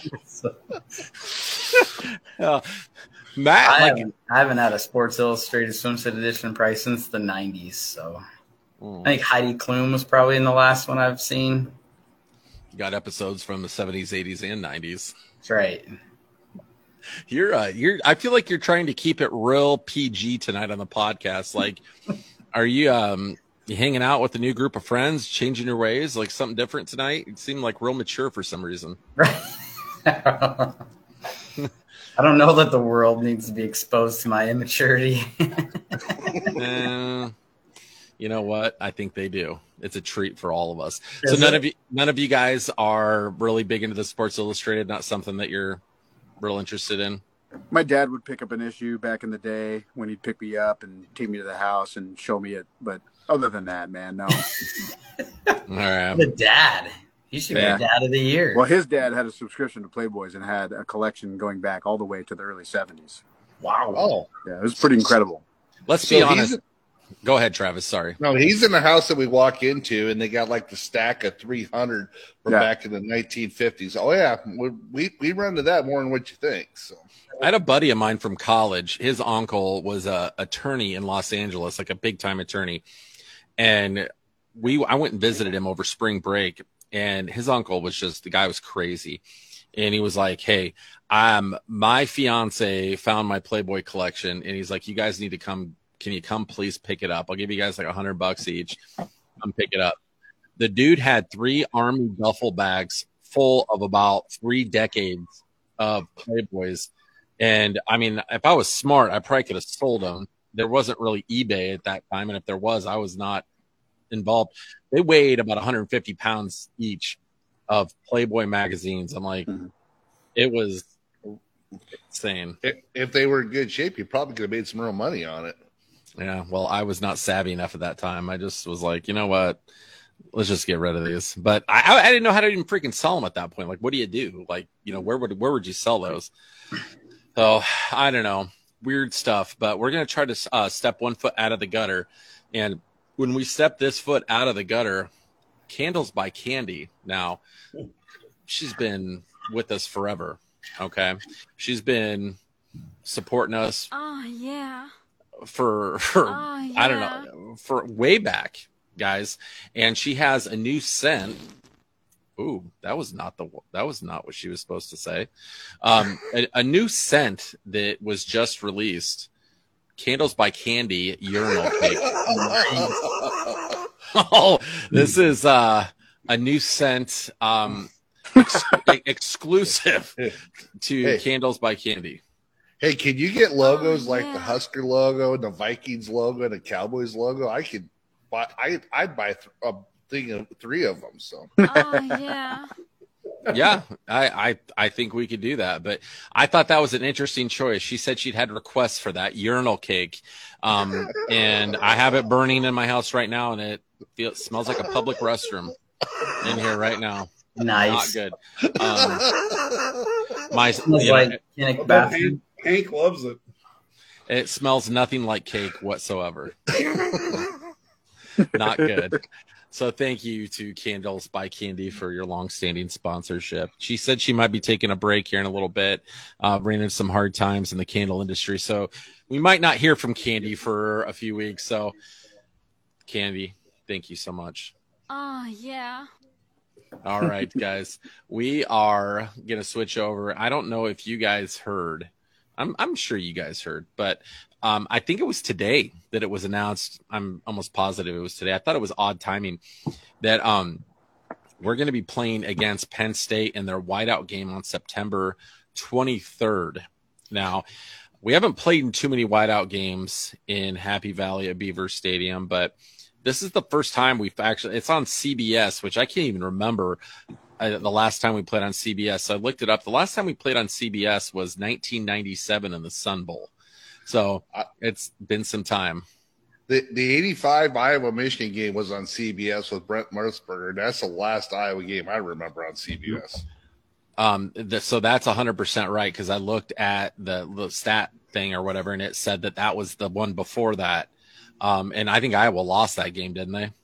uh, Matt, I, like, haven't, I haven't had a Sports Illustrated swimsuit edition probably since the nineties. So mm. I think Heidi Klum was probably in the last one I've seen. got episodes from the seventies, eighties, and nineties. That's right. You're, uh, you're. I feel like you're trying to keep it real P G tonight on the podcast. Like, are you, um, you hanging out with a new group of friends, changing your ways, like something different tonight? You seem like real mature for some reason. Right. I don't know that the world needs to be exposed to my immaturity. uh, you know what? I think they do. It's a treat for all of us. Is so none it? of you, none of you guys are really big into the Sports Illustrated. Not something that you're real interested in. My dad would pick up an issue back in the day when he'd pick me up and take me to the house and show me it. But other than that, man, no. All right. The dad. He should Yeah. be Dad of the Year. Well, his dad had a subscription to Playboys and had a collection going back all the way to the early seventies. Wow. oh Yeah, it was pretty incredible. Let's So be he's- honest. Go ahead, Travis. Sorry. no, he's in the house that we walk into, and they got like the stack of three hundred from Yeah. back in the nineteen fifties. Oh yeah, we we, we run to that more than what you think. So I had a buddy of mine from college. His uncle was a attorney in Los Angeles, like a big time attorney. And we, I went and visited him over spring break, and his uncle was just, the guy was crazy. And he was like, hey, um, my fiance found my Playboy collection. And he's like, you guys need to come. Can you come please pick it up? I'll give you guys like a hundred bucks each. Come pick it up. The dude had three army duffel bags full of about three decades of Playboys. And I mean, if I was smart, I probably could have sold them. There wasn't really eBay at that time. And if there was, I was not involved. They weighed about one hundred fifty pounds each of Playboy magazines. I'm like, Mm-hmm. it was insane. if, if they were in good shape, you probably could have made some real money on it. Yeah. Well, I was not savvy enough at that time. I just was like, you know what? let's just get rid of these. But I, I didn't know how to even freaking sell them at that point. Like, what do you do? Like, you know, where would where would you sell those? So I don't know, weird stuff. But we're gonna try to uh, step one foot out of the gutter, and when we step this foot out of the gutter, Candles by Candy. Now, she's been with us forever. Okay, she's been supporting us. Oh yeah. For, for oh, yeah. I don't know, for way back, guys, and she has a new scent. Ooh, that was not the that was not what she was supposed to say. Um, a, a new scent that was just released. Candles by Candy urinal cake. Oh, this is uh, a new scent, um, ex- exclusive to Hey. Candles by Candy. Hey, can you get logos Oh, like yeah. the Husker logo, and the Vikings logo, and the Cowboys logo? I could buy. I I'd buy th- a thing of three of them. So Oh yeah. Yeah, I, I I think we could do that. But I thought that was an interesting choice. She said she'd had requests for that urinal cake, um, and I have it burning in my house right now, and it feels smells like a public restroom in here right now. Nice. Not good. Um, my Smells you know, like Kinnick bathroom. Hank, Hank loves it. it smells nothing like cake whatsoever. Not good. So thank you to Candles by Candy for your long-standing sponsorship. She said she might be taking a break here in a little bit, uh, ran into some hard times in the candle industry. So we might not hear from Candy for a few weeks. So Candy, thank you so much. Oh yeah. All right, guys, we are going to switch over. I don't know if you guys heard. I'm, I'm sure you guys heard, but um, I think it was today that it was announced. I'm almost positive it was today. I thought it was odd timing that um, we're going to be playing against Penn State in their whiteout game on September twenty-third. Now, we haven't played in too many whiteout games in Happy Valley at Beaver Stadium, but this is the first time we've actually, it's on C B S, which I can't even remember uh, the last time we played on C B S. So I looked it up. The last time we played on C B S was nineteen ninety-seven in the Sun Bowl. So uh, it's been some time. the the eighty-five Iowa Michigan game was on C B S with Brent Musburger. That's the last Iowa game I remember on C B S. Um, the, so that's one hundred percent right, because I looked at the, the stat thing or whatever, and it said that that was the one before that. Um, and I think Iowa lost that game, didn't they?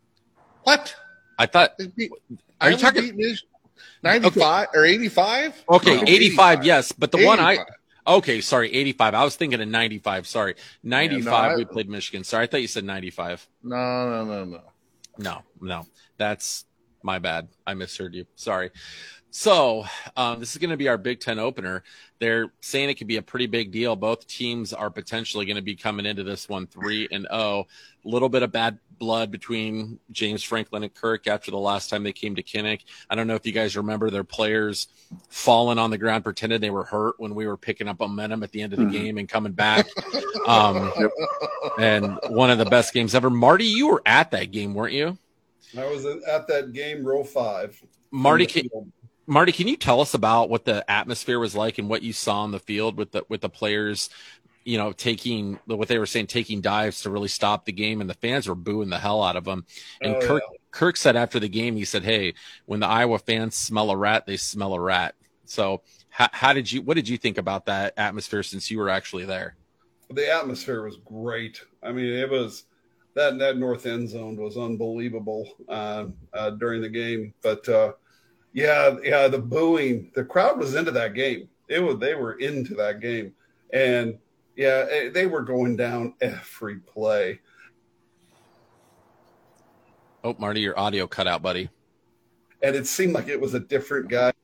What? I thought. They beat- Are you Iowa talking- beat Mich- ninety-five or eighty-five? Okay, No, eighty-five, yes, but the one I. eighty-five. Okay, sorry, eighty-five. I was thinking of ninety-five. Sorry, ninety-five. I- we played Michigan. Sorry, I thought you said ninety-five. No, no, no, no. No, no, that's my bad. I misheard you. Sorry. So um, this is going to be our Big Ten opener. They're saying it could be a pretty big deal. Both teams are potentially going to be coming into this one three and oh. A little bit of bad blood between James Franklin and Kirk after the last time they came to Kinnick. I don't know if you guys remember their players falling on the ground, pretending they were hurt when we were picking up momentum at the end of the Mhm. game and coming back. Um, and one of the best games ever. Marty, you were at that game, weren't you? I was at that game, row five. Marty, On the can, field. Marty, can you tell us about what the atmosphere was like and what you saw on the field with the with the players, you know, taking what they were saying, taking dives to really stop the game, and the fans were booing the hell out of them. And Oh, Kirk yeah. Kirk said after the game, he said, "Hey, when the Iowa fans smell a rat, they smell a rat." So, how, how did you? What did you think about that atmosphere since you were actually there? The atmosphere was great. I mean, it was that that north end zone was unbelievable uh, uh, during the game. But uh, yeah, yeah, the booing, the crowd was into that game. It was they were into that game, and yeah, eh, they were going down every play. Oh, Marty, your audio cut out, buddy. And it seemed like it was a different guy.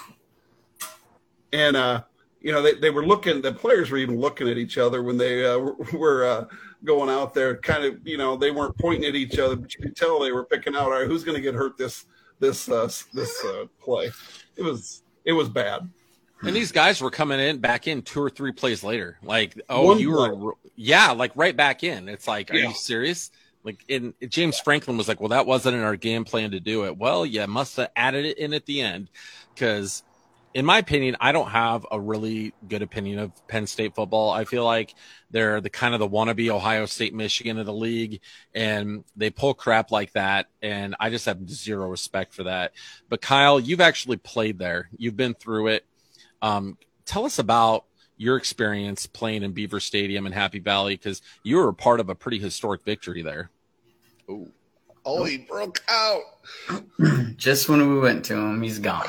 And uh, you know, they, they were looking. The players were even looking at each other when they uh, were uh, going out there. Kind of, you know, they weren't pointing at each other, but you could tell they were picking out, all right, who's going to get hurt this this uh, this uh, play. It was it was bad. And these guys were coming in back in two or three plays later. Like, oh, One you play. were, yeah, like right back in. It's like, are Yeah. you serious? Like, in James Franklin was like, well, that wasn't in our game plan to do it. Well, you must have added it in at the end, because in my opinion, I don't have a really good opinion of Penn State football. I feel like they're the kind of the wannabe Ohio State, Michigan of the league, and they pull crap like that. And I just have zero respect for that. But Kyle, you've actually played there. You've been through it. Um, tell us about your experience playing in Beaver Stadium in Happy Valley, because you were a part of a pretty historic victory there. Ooh. Oh, he broke out. Just when we went to him, he's gone.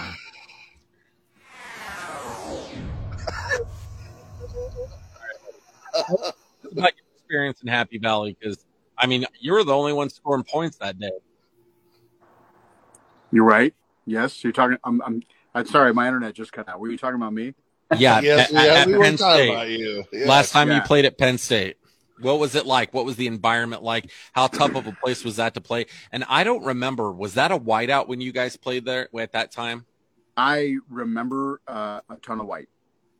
About your experience in Happy Valley, because I mean, you were the only one scoring points that day. You're right. Yes, you're talking. I'm. I'm. I'm sorry, my internet just cut out. Were you talking about me? Yeah, yes, at, yeah, at we Penn were talking State. about you. Yes. Last time Yeah. you played at Penn State, what was it like? What was the environment like? How tough of a place was that to play? And I don't remember. Was that a whiteout when you guys played there at that time? I remember uh, a ton of white.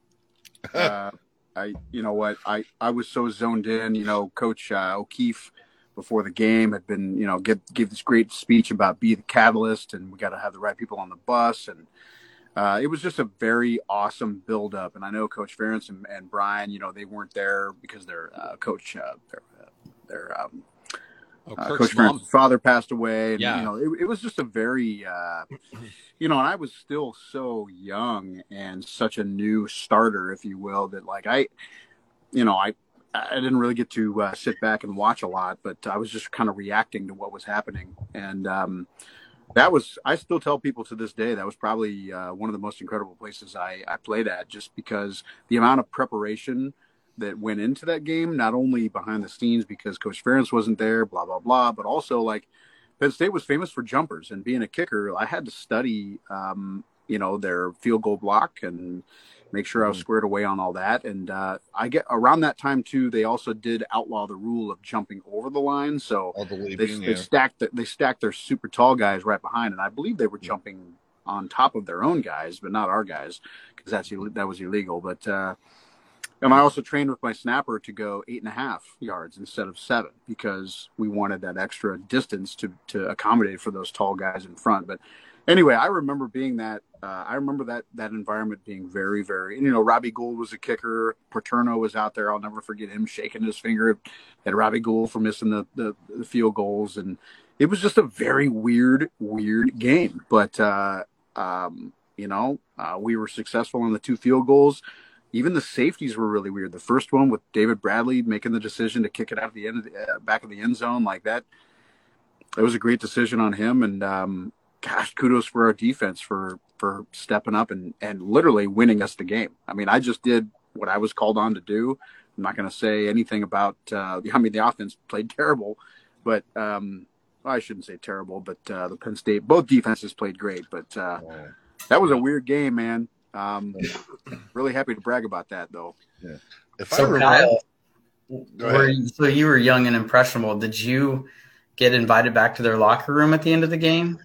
Uh, I, you know what, I, I was so zoned in. You know, Coach uh, O'Keefe before the game had been, you know, give give this great speech about be the catalyst, and we got to have the right people on the bus, and uh, it was just a very awesome build up. And I know Coach Ferentz and, and Brian, you know, they weren't there because their uh, coach, uh, their, uh, their um, Oh, uh, Kirk's Coach mom. Ferentz's father passed away, and Yeah. you know, it, it was just a very, uh, you know, and I was still so young and such a new starter, if you will, that like I, you know, I, I didn't really get to uh, sit back and watch a lot, but I was just kind of reacting to what was happening. And um, that was, I still tell people to this day, that was probably uh, one of the most incredible places I, I played at, just because the amount of preparation that went into that game, not only behind the scenes because Coach Ferentz wasn't there, blah, blah, blah, but also like Penn State was famous for jumpers, and being a kicker, I had to study, um, you know, their field goal block and make sure I was squared away on all that. And uh, I get around that time too, they also did outlaw the rule of jumping over the line. So All the they, leaping, they yeah. stacked, the, they stacked their super tall guys right behind. And I believe they were jumping on top of their own guys, but not our guys, because that's, Ill- that was illegal. But, uh, and I also trained with my snapper to go eight and a half yards instead of seven, because we wanted that extra distance to, to accommodate for those tall guys in front. But anyway, I remember being that, uh, I remember that, that environment being very, very, and, you know, Robbie Gould was a kicker. Paterno was out there. I'll never forget him shaking his finger at Robbie Gould for missing the, the, the field goals. And it was just a very weird, weird game. But, uh, um, you know, uh, we were successful on the two field goals. Even the safeties were really weird. The first one with David Bradley making the decision to kick it out of the end of the, uh, back of the end zone like that. It was a great decision on him. And um, gosh, kudos for our defense for, for stepping up and, and literally winning us the game. I mean, I just did what I was called on to do. I'm not going to say anything about, uh, I mean, the offense played terrible, but um, well, I shouldn't say terrible, but uh, the Penn State, both defenses played great, but uh, that was a weird game, man. Um, really happy to brag about that, though. Yeah. If I So remember, Kyle, Go were ahead. you, so you were young and impressionable. Did you get invited back to their locker room at the end of the game?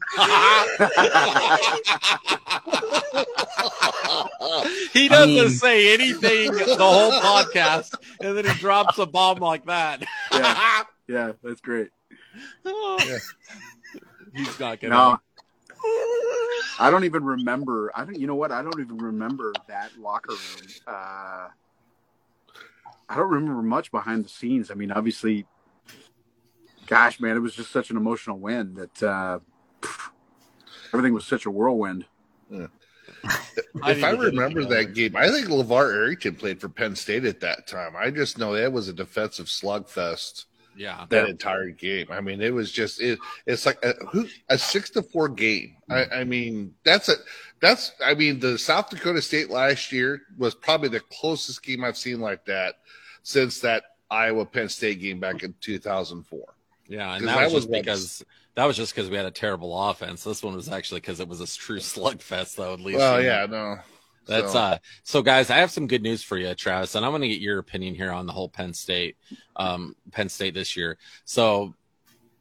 He doesn't mean- say anything the whole podcast, and then he drops a bomb like that. Yeah, yeah, that's great. Yeah. He's not gonna. No, I don't even remember. I don't. You know what? I don't even remember that locker room. Uh, I don't remember much behind the scenes. I mean, obviously, gosh, man, it was just such an emotional win that uh, everything was such a whirlwind. Yeah. I If I need to get remember it that together. game, I think LeVar Arrington played for Penn State at that time. I just know that was a defensive slugfest Yeah. that entire game. I mean, it was just it. It's like a, who, a six to four game. I, I mean, that's a that's. I mean, the South Dakota State last year was probably the closest game I've seen like that since that Iowa Penn State game back in two thousand four. Yeah, and 'Cause that, that was was just like- because that was just because we had a terrible offense. This one was actually because it was a true slugfest, though. At least. Well, you know. yeah, no. That's So- uh so guys, I have some good news for you, Travis, and I want to get your opinion here on the whole Penn State um Penn State this year. So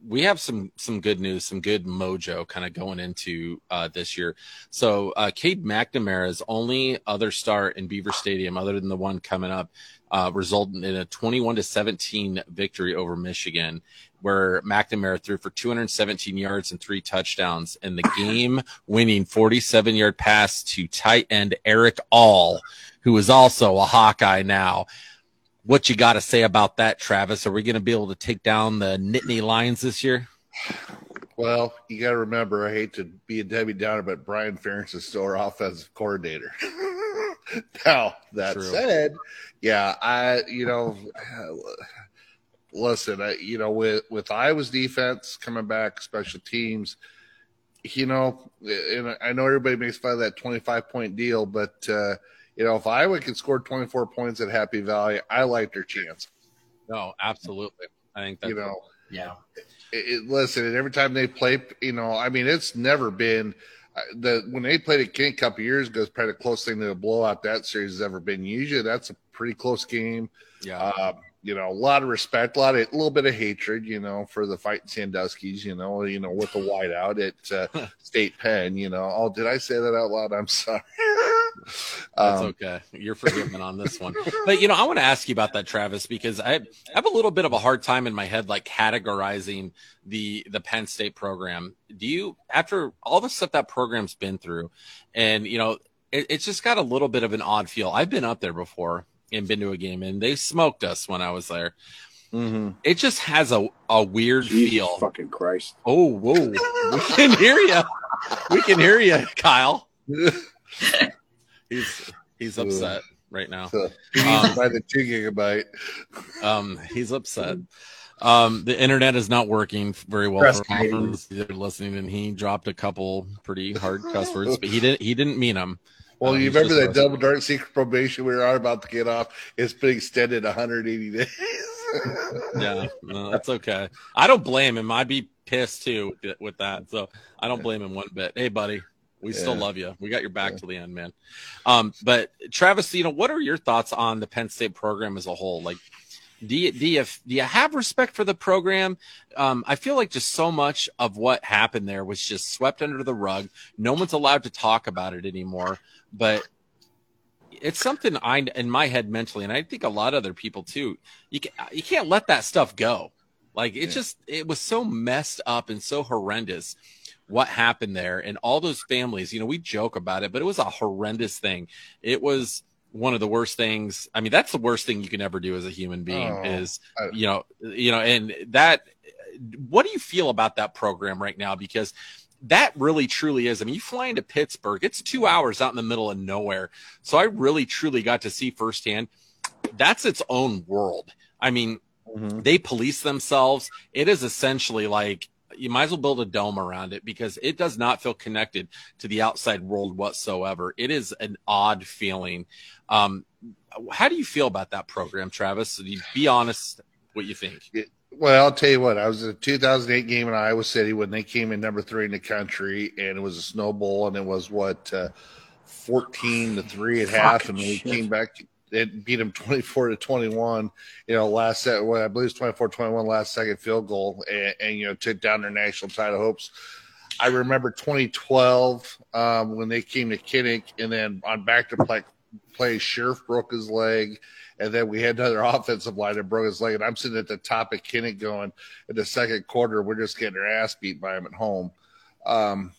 we have some some good news, some good mojo kind of going into uh, this year. So uh, Cade McNamara's only other start in Beaver Stadium, other than the one coming up, uh, resulted in a twenty-one to seventeen victory over Michigan, where McNamara threw for two hundred seventeen yards and three touchdowns, and the game-winning forty-seven-yard pass to tight end Eric All, who is also a Hawkeye now. What you got to say about that, Travis? Are we going to be able to take down the Nittany Lions this year? Well, you got to remember, I hate to be a Debbie Downer, but Brian Ferentz is still our offensive coordinator. Now, that True. said, yeah, I, you know, listen, I, you know, with, with Iowa's defense coming back, special teams, you know, and I know everybody makes fun of that twenty-five point deal, but, uh, you know, if Iowa can score twenty-four points at Happy Valley, I like their chance. No, absolutely. I think that's you know, Yeah. it, it, listen, and every time they play, you know, I mean, it's never been uh, the when they played at Kent a couple years ago, it's probably the closest thing to a blowout that series has ever been. Usually, that's a pretty close game. Yeah. Uh, you know, a lot of respect, a lot of a little bit of hatred, you know, for the fighting Sandusky's, you know, you know, with the whiteout at uh, State Penn, you know. Oh, did I say that out loud? I'm sorry. That's um, okay. You're forgiven on this one. But, you know, I want to ask you about that, Travis, because I have a little bit of a hard time in my head, like categorizing the the Penn State program. Do you, after all the stuff that program's been through, and, you know, it, it's just got a little bit of an odd feel. I've been up there before and been to a game, and they smoked us when I was there. mm-hmm. It just has a, a weird Jesus feel. fucking Christ. Oh, whoa. We can hear you. We can hear you, Kyle. He's he's upset right now. So he needs to buy the two gigabyte. Um, he's upset. Um, the internet is not working very well for him. They're listening, and he dropped a couple pretty hard cuss words, but he didn't. He didn't mean them. Well, Uh, you he's remember just that double dark secret probation we were on about to get off? It's been extended one hundred eighty days. Yeah, no, that's okay. I don't blame him. I'd be pissed too with that. So I don't blame him one bit. Hey, buddy, we still Yeah. love you. We got your back to the end, man. Um, but Travis, you know, what are your thoughts on the Penn State program as a whole? Like, do you do you do you have respect for the program? Um, I feel like just so much of what happened there was just swept under the rug. No one's allowed to talk about it anymore. But it's something I, in my head mentally, and I think a lot of other people too, you can, you can't let that stuff go. Like it Yeah. just, it was so messed up and so horrendous what happened there. And all those families, you know, we joke about it, but it was a horrendous thing. It was one of the worst things. I mean, that's the worst thing you can ever do as a human being Oh, is, I- you know, you know, and that, what do you feel about that program right now? Because that really truly is. I mean, you fly into Pittsburgh, it's two hours out in the middle of nowhere. So I really truly got to see firsthand that's its own world. I mean, Mm-hmm. they police themselves. It is essentially like you might as well build a dome around it because it does not feel connected to the outside world whatsoever. It is an odd feeling. Um, how do you feel about that program, Travis? You be honest what you think. Well, I'll tell you what, I was at a two thousand eight game in Iowa City when they came in number three in the country, and it was a snow bowl, and it was what, uh, fourteen to three at half, and we shit. came back and beat them twenty-four to twenty-one, you know, last set, well, I believe it's twenty-four twenty-one last second field goal, and, and, you know, took down their national title hopes. I remember twenty twelve um, when they came to Kinnick, and then on back to play, play Sheriff broke his leg. And then we had another offensive line that broke his leg. And I'm sitting at the top of Kinnick going, in the second quarter, we're just getting our ass beat by them at home. Um,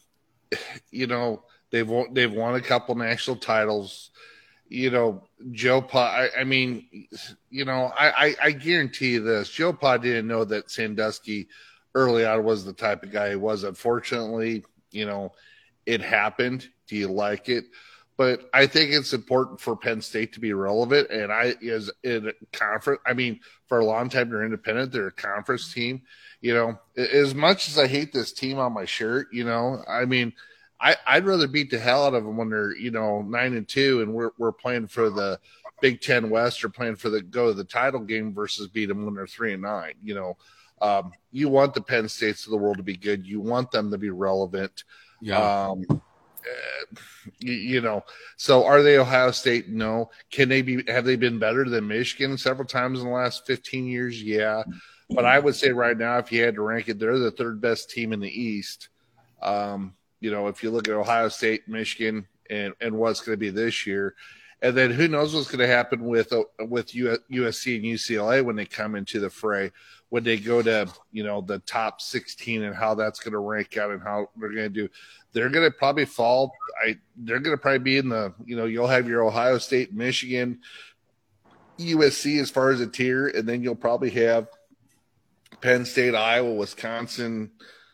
you know, they've won, they've won a couple national titles. You know, Joe Pa, I, I mean, you know, I, I, I guarantee you this. Joe Pa didn't know that Sandusky early on was the type of guy he was. Unfortunately, you know, it happened. Do you like it? But I think it's important for Penn State to be relevant. And I, as in a conference, I mean, for a long time, they're independent. They're a conference team. You know, as much as I hate this team on my shirt, you know, I mean, I, I'd rather beat the hell out of them when they're, you know, nine and two and we're we're playing for the Big Ten West or playing for the go to the title game versus beat them when they're three and nine. You know, um, you want the Penn States of the world to be good. You want them to be relevant. Yeah. Um, uh, you, you know, so are they Ohio State? No. Can they be? Have they been better than Michigan several times in the last fifteen years? Yeah. But I would say right now, if you had to rank it, they're the third best team in the East. Um, you know, if you look at Ohio State, Michigan, and, and what's going to be this year, and then who knows what's going to happen with uh, with U S C and U C L A when they come into the fray, when they go to, you know, the top sixteen and how that's going to rank out and how they're going to do. They're going to probably fall. I they're going to probably be in the, you know, you'll have your Ohio State, Michigan, U S C as far as a tier, and then you'll probably have Penn State, Iowa, Wisconsin,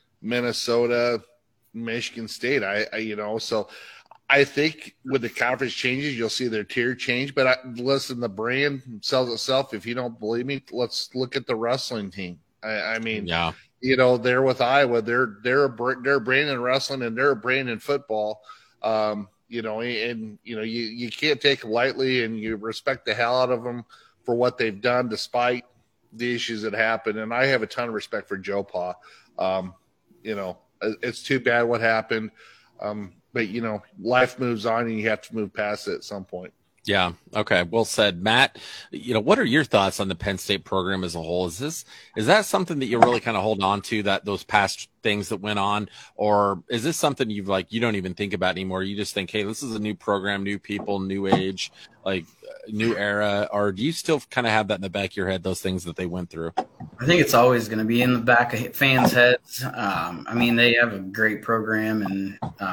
Minnesota, Michigan State. I, I you know, so I think with the conference changes, you'll see their tier change. But I, listen, the brand sells itself. If you don't believe me, let's look at the wrestling team. I, I mean, yeah, you know, they're with Iowa. They're they're a, they're a brand in wrestling and they're a brand in football. Um, you know, and you know, you you can't take them lightly, and you respect the hell out of them for what they've done, despite the issues that happen. And I have a ton of respect for Joe Pa. Um, you know, it's too bad what happened. Um, but, you know, life moves on and you have to move past it at some point. Yeah. Okay. Well said, Matt. You know, what are your thoughts on the Penn State program as a whole? Is this, is that something that you really kind of hold on to, that those past things that went on, or is this something you've like, you don't even think about anymore? You just think, hey, this is a new program, new people, new age, like new era, or do you still kind of have that in the back of your head, those things that they went through? I think it's always going to be in the back of fans' heads. Um, I mean, they have a great program, and um,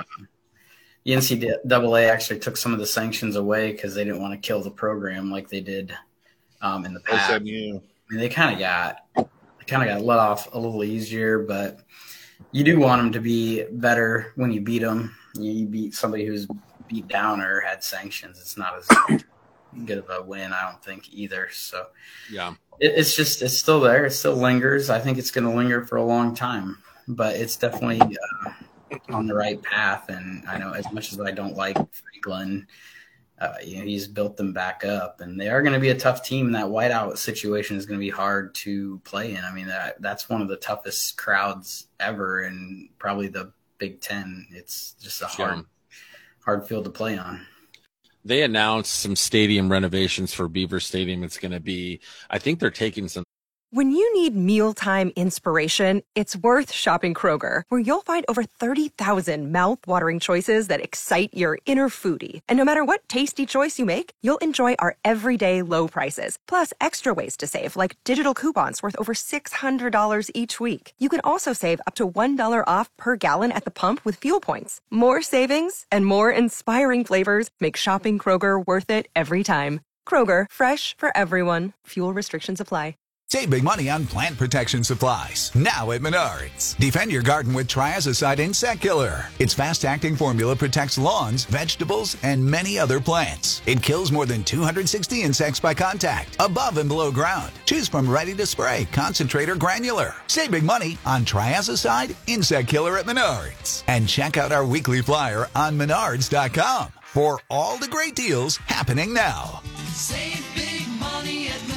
the N C double A actually took some of the sanctions away because they didn't want to kill the program like they did um, in the past. I mean, they kind of got they kind of got let off a little easier, but you do want them to be better when you beat them. You, you beat somebody who's beat down or had sanctions. It's not as good of a win, I don't think, either. So yeah, it, it's just it's still there. It still lingers. I think it's going to linger for a long time, but it's definitely uh, on the right path. And I know, as much as I don't like Franklin, uh, you know, he's built them back up, and they are going to be a tough team. And that whiteout situation is going to be hard to play in. I mean, that that's one of the toughest crowds ever, and probably the Big Ten. It's just a hard, yeah. hard field to play on. They announced some stadium renovations for Beaver Stadium. It's going to be, I think they're taking some. When you need mealtime inspiration, it's worth shopping Kroger, where you'll find over thirty thousand mouth-watering choices that excite your inner foodie. And no matter what tasty choice you make, you'll enjoy our everyday low prices, plus extra ways to save, like digital coupons worth over six hundred dollars each week. You can also save up to one dollar off per gallon at the pump with fuel points. More savings and more inspiring flavors make shopping Kroger worth it every time. Kroger, fresh for everyone. Fuel restrictions apply. Save big money on plant protection supplies, now at Menards. Defend your garden with Triazicide Insect Killer. Its fast-acting formula protects lawns, vegetables, and many other plants. It kills more than two hundred sixty insects by contact, above and below ground. Choose from ready to spray, concentrate, or granular. Save big money on Triazicide Insect Killer at Menards. And check out our weekly flyer on menards dot com for all the great deals happening now. Save big money at Menards.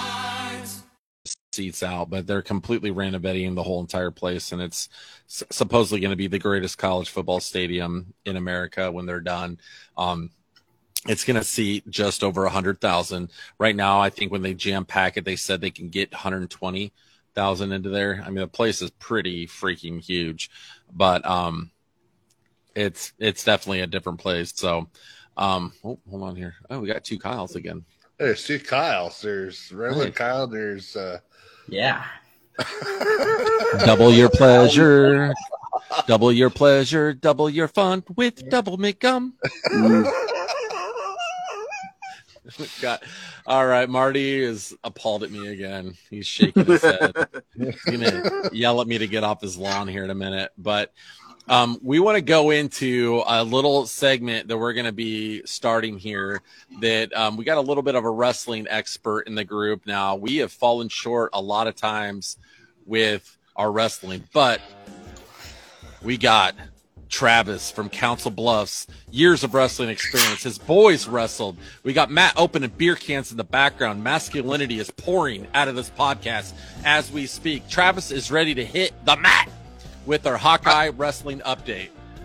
Seats out, but they're completely renovating the whole entire place, and it's s- supposedly going to be the greatest college football stadium in America when they're done. Um, it's going to seat just over one hundred thousand. Right now, I think when they jam pack it, they said they can get one hundred twenty thousand into there. I mean, the place is pretty freaking huge, but um, it's it's definitely a different place. So, um, oh, hold on here. Oh, we got two Kyles again. There's two Kyles. There's regular hey. Kyle. There's uh, yeah. Double your pleasure, double your pleasure, double your fun with Double McGum. God. All right, Marty is appalled at me again. He's shaking his head. He's gonna yell at me to get off his lawn here in a minute, but. Um, we want to go into a little segment that we're going to be starting here that um, we got a little bit of a wrestling expert in the group. Now, we have fallen short a lot of times with our wrestling, but we got Travis from Council Bluffs, years of wrestling experience. His boys wrestled. We got Matt opening beer cans in the background. Masculinity is pouring out of this podcast as we speak. Travis is ready to hit the mat with our Hawkeye wrestling update.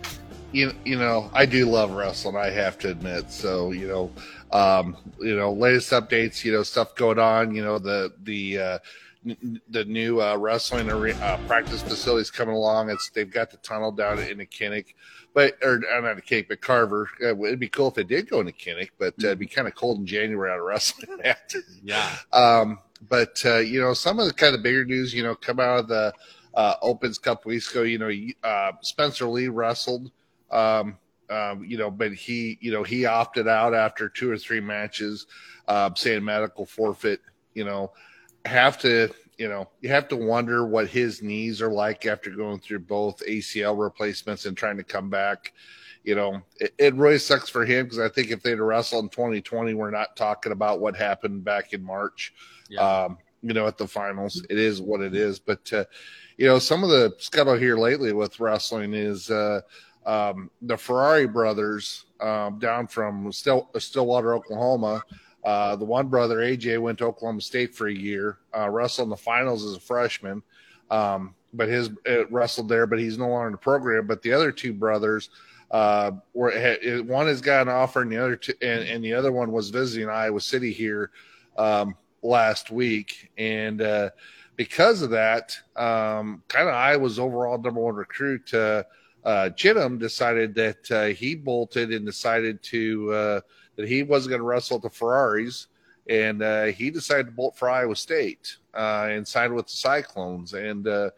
you you know, I do love wrestling. I have to admit. So you know, um, you know, latest updates. You know, stuff going on. You know, the the uh, n- the new uh, wrestling are- uh, practice facilities coming along. It's they've got the tunnel down in McKinnick, but or uh, not McKinnick, but Carver. Uh, it'd be cool if it did go into McKinnick, but uh, it'd be kind of cold in January out of wrestling. Yeah. Um, but uh, you know, some of the kind of bigger news, you know, come out of the uh, Opens a couple weeks ago. You know, uh, Spencer Lee wrestled. Um, um, you know, but he, you know, he opted out after two or three matches, uh, saying medical forfeit. You know, have to, you know, you have to wonder what his knees are like after going through both A C L replacements and trying to come back. You know, it, it really sucks for him because I think if they'd have wrestled in twenty twenty, we're not talking about what happened back in March. Yeah. Um, you know, at the finals, it is what it is. But uh, you know, some of the scuttle here lately with wrestling is uh, um, the Ferrari brothers um, down from Still, Stillwater, Oklahoma. Uh, the one brother, A J, went to Oklahoma State for a year, uh, wrestled in the finals as a freshman, um, but his uh, wrestled there, but he's no longer in the program. But the other two brothers, uh, were had, one has got an offer, and the other two, and, and the other one was visiting Iowa City here um, last week, and uh, because of that, um, kind of Iowa's overall number one recruit, uh, uh, Chittum, decided that uh, he bolted and decided to. Uh, that he wasn't going to wrestle at the Ferraris, and uh, he decided to bolt for Iowa State uh, and signed with the Cyclones. And, uh,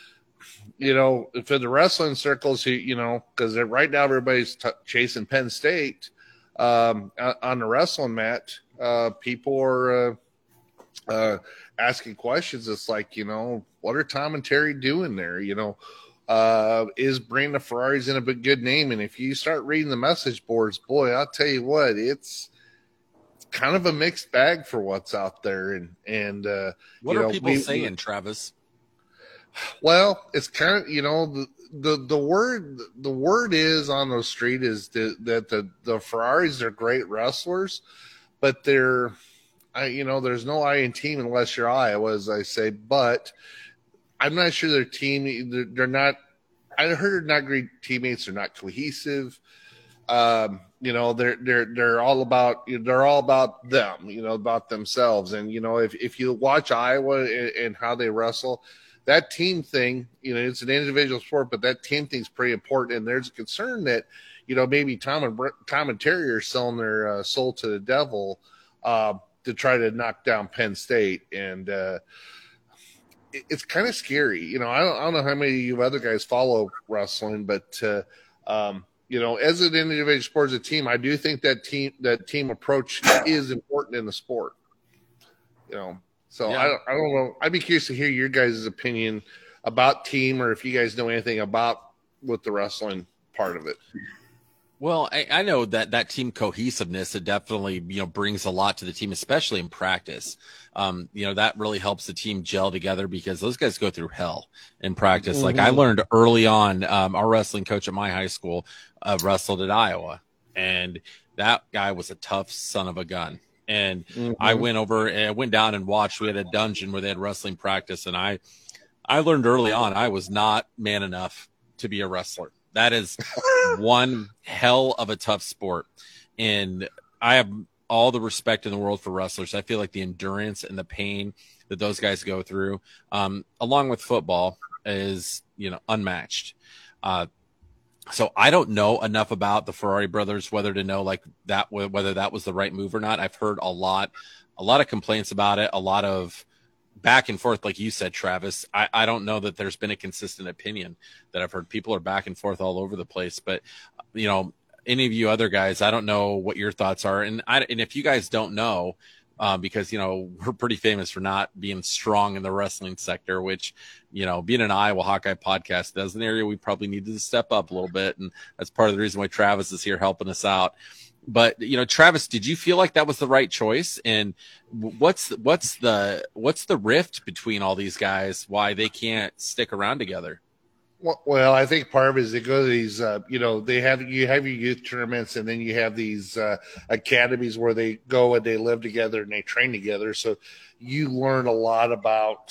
you know, for the wrestling circles, he, you know, because right now everybody's t- chasing Penn State um, on the wrestling mat, uh, people are uh, uh, asking questions. It's like, you know, what are Tom and Terry doing there? You know, Uh, is bringing the Ferraris in a bit good name. And if you start reading the message boards, boy, I'll tell you what, it's, it's kind of a mixed bag for what's out there. And, and, uh, what you are know, people we, saying, we, Travis? Well, it's kind of, you know, the, the, the word, the word is on the street is that, that the, the Ferraris are great wrestlers, but they're, I, you know, there's no I in team unless you're Iowa, as I say, but I'm not sure their team, they're, they're not, I heard they're not great teammates. They're not cohesive. Um, you know, they're, they're, they're all about, they're all about them, you know, about themselves. And, you know, if, if you watch Iowa and, and how they wrestle, that team thing, you know, it's an individual sport, but that team thing's pretty important. And there's a concern that, you know, maybe Tom and Tom and Terry are selling their uh, soul to the devil uh, to try to knock down Penn State. And, uh, it's kind of scary. You know, I don't, I don't know how many of you other guys follow wrestling, but, uh, um, you know, as an individual sport, as a team, I do think that team, that team approach is important in the sport, you know? So Yeah. I, don't, I don't know. I'd be curious to hear your guys' opinion about team, or if you guys know anything about with the wrestling part of it. Well, I, I know that that team cohesiveness, it definitely, you know, brings a lot to the team, especially in practice. Um, you know, that really helps the team gel together because those guys go through hell in practice. Mm-hmm. Like I learned early on, um, our wrestling coach at my high school uh, wrestled at Iowa, and that guy was a tough son of a gun. And mm-hmm. I went over and I went down and watched. We had a dungeon where they had wrestling practice, and I, I learned early on I was not man enough to be a wrestler. That is one hell of a tough sport. And I have all the respect in the world for wrestlers. I feel like the endurance and the pain that those guys go through, um, along with football, is, you know, unmatched. Uh, so I don't know enough about the Ferrari brothers, whether to know like that, whether that was the right move or not. I've heard a lot, a lot of complaints about it, a lot of back and forth, like you said, Travis. I, I don't know that there's been a consistent opinion that I've heard. People are back and forth all over the place, but you know, any of you other guys, I don't know what your thoughts are. And I, and if you guys don't know, uh, because, you know, we're pretty famous for not being strong in the wrestling sector, which, you know, being an Iowa Hawkeye podcast, that's an area we probably need to step up a little bit. And that's part of the reason why Travis is here helping us out. But, you know, Travis, did you feel like that was the right choice? And what's, what's the, what's the rift between all these guys, why they can't stick around together? Well, well, I think part of it is they go to these, uh, you know, they have, you have your youth tournaments, and then you have these uh, academies where they go and they live together and they train together. So you learn a lot about,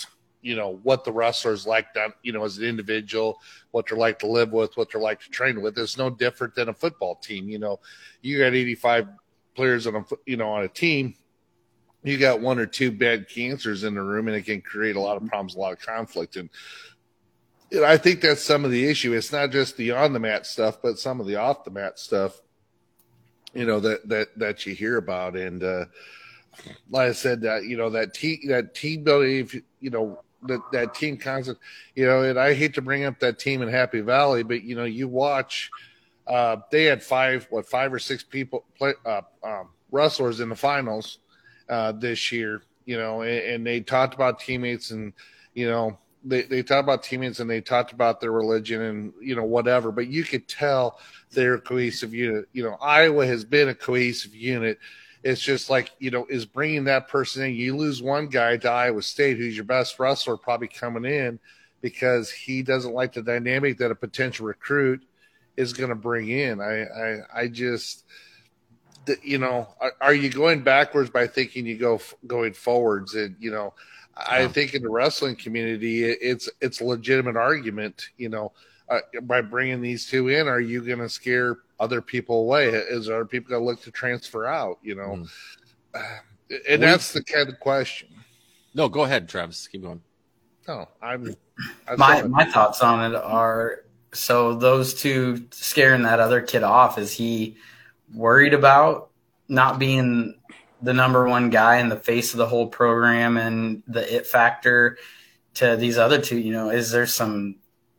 you know, what the wrestlers like that, you know, as an individual, what they're like to live with, what they're like to train with. It's no different than a football team. You know, you got eighty-five players on a, you know, on a team. You got one or two bad cancers in the room, and it can create a lot of problems, a lot of conflict. And, and I think that's some of the issue. It's not just the on the mat stuff, but some of the off the mat stuff, you know, that, that, that you hear about. And, uh, like I said, that, you know, that team, that team building, if you, you know, that, that team concept, you know, and I hate to bring up that team in Happy Valley, but, you know, you watch, uh, they had five, what, five or six people play, uh, um, wrestlers in the finals, uh, this year, you know, and, and they talked about teammates and, you know, they, they talked about teammates and they talked about their religion and, you know, whatever, but you could tell they're a cohesive unit. You know, Iowa has been a cohesive unit. It's just like, you know, is bringing that person in. You lose one guy to Iowa State, who's your best wrestler, probably coming in because he doesn't like the dynamic that a potential recruit is going to bring in. I, I, I just, you know, are, are you going backwards by thinking you go going forwards? And, you know, I yeah. think in the wrestling community, it's, it's a legitimate argument, you know, uh, by bringing these two in, are you going to scare other people away? Is there people going to look to transfer out, you know? Mm. Uh, and we, that's the kind of question. No, go ahead, Travis. Keep going. No, I'm. I'm my my thoughts on it are, so those two scaring that other kid off, is he worried about not being the number one guy in the face of the whole program and the it factor to these other two? You know, is there some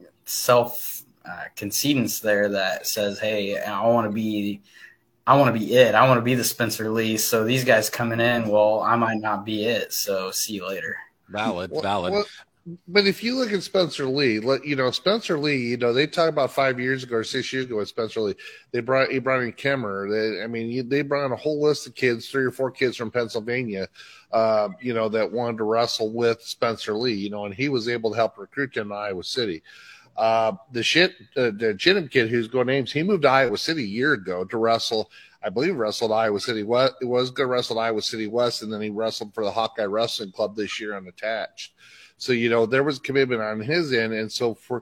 self uh, concedence there that says, hey, I want to be, I want to be it. I want to be the Spencer Lee. So these guys coming in, well, I might not be it. So see you later. Valid, well, valid. Well, but if you look at Spencer Lee, you know, Spencer Lee, you know, they talk about five years ago or six years ago with Spencer Lee. They brought, he brought in Kimmer. They, I mean, they brought in a whole list of kids, three or four kids from Pennsylvania, uh, you know, that wanted to wrestle with Spencer Lee, you know, and he was able to help recruit them to Iowa City. Uh, the shit, uh, the Chinham kid who's going names, he moved to Iowa City a year ago to wrestle. I believe wrestled Iowa City West. It was going to wrestle Iowa City West, and then he wrestled for the Hawkeye Wrestling Club this year unattached. So, you know, there was commitment on his end. And so for,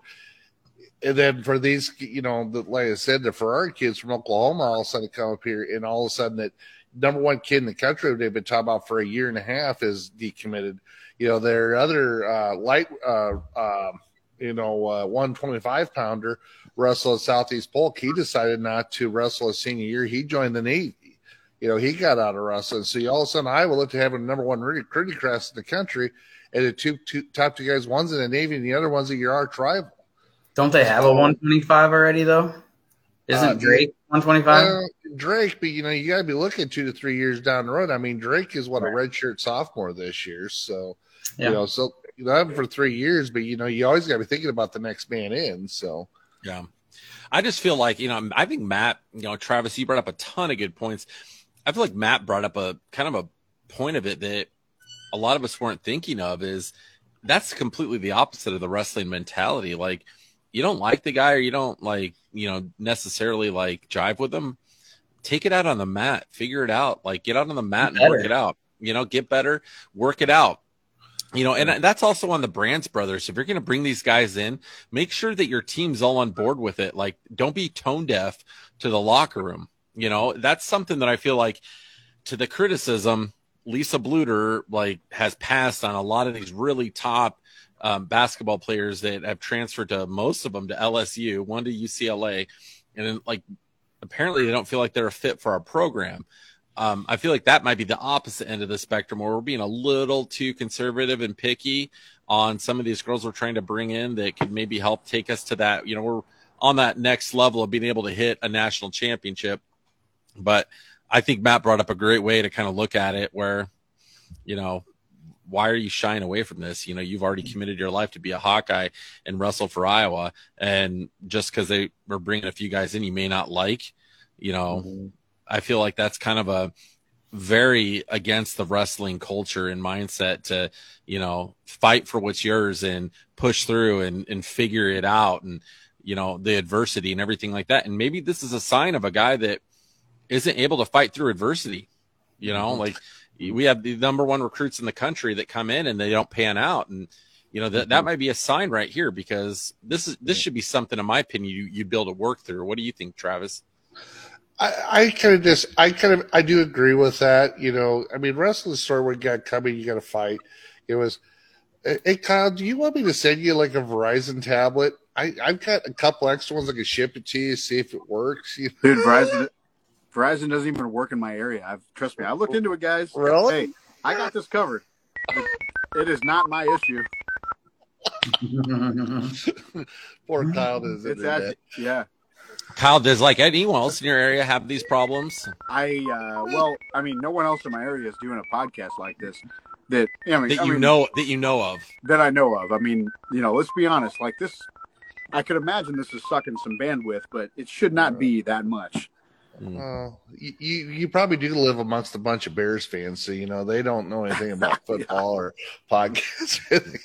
and then for these, you know, the, like I said, the Ferrari kids from Oklahoma all of a sudden come up here, and all of a sudden that number one kid in the country they've been talking about for a year and a half is decommitted. You know, their other uh, light, uh, uh, you know, uh, one twenty-five pounder wrestle at Southeast Polk. He decided not to wrestle his senior year. He joined the Navy. You know, he got out of wrestling. So all of a sudden Iowa looked to have a number one recruiting class in the country. And the two, two top two guys, one's in the Navy and the other one's a your arch rival. Don't they have a one twenty-five already, though? Isn't uh, Drake one twenty-five? Uh, Drake, but, you know, you got to be looking two to three years down the road. I mean, Drake is, what, right. a redshirt sophomore this year. So, yeah. you know, so you know, for three years, but, you know, you always got to be thinking about the next man in. So, yeah. I just feel like, you know, I think Matt, you know, Travis, you brought up a ton of good points. I feel like Matt brought up a kind of a point of it that a lot of us weren't thinking of, is that's completely the opposite of the wrestling mentality. Like, you don't like the guy, or you don't like, you know, necessarily like jive with them, take it out on the mat, figure it out, like get out on the mat and work it out, you know, get better, work it out, you know, and that's also on the Brands brothers. If you're going to bring these guys in, make sure that your team's all on board with it. Like, don't be tone deaf to the locker room. You know, that's something that I feel like, to the criticism, Lisa Bluter like has passed on a lot of these really top um, basketball players that have transferred to, most of them to L S U, one to U C L A, and then like apparently they don't feel like they're a fit for our program. Um, I feel like that might be the opposite end of the spectrum, where we're being a little too conservative and picky on some of these girls we're trying to bring in that could maybe help take us to that. You know, we're on that next level of being able to hit a national championship, but I think Matt brought up a great way to kind of look at it, where, you know, why are you shying away from this? You know, you've already committed your life to be a Hawkeye and wrestle for Iowa. And just because they were bringing a few guys in you may not like, you know, mm-hmm. I feel like that's kind of a very against the wrestling culture and mindset to, you know, fight for what's yours and push through and, and figure it out, and, you know, the adversity and everything like that. And maybe this is a sign of a guy that isn't able to fight through adversity. You know, mm-hmm. like we have the number one recruits in the country that come in and they don't pan out. And, you know, that that might be a sign right here, because this is this should be something, in my opinion, you you'd be able to work through. What do you think, Travis? I, I kind of just, I kind of, I do agree with that. You know, I mean, rest of the story, we got coming, you got to fight. It was, hey, Kyle, do you want me to send you like a Verizon tablet? I, I've got a couple extra ones. I can ship it to you, see if it works. You know? Dude, Verizon, Verizon doesn't even work in my area. I've trust me. I looked into it, guys. Really? Hey, I got this covered. It, it is not my issue. Poor Kyle does It's it. at, yeah. Kyle, does like anyone else in your area have these problems? I uh, well, I mean, no one else in my area is doing a podcast like this. That I mean, That I you mean, know that you know of. that I know of. I mean, you know, let's be honest. Like this, I could imagine this is sucking some bandwidth, but it should not be that much. Uh, you, you you probably do live amongst a bunch of Bears fans, so you know they don't know anything about football or podcasts or anything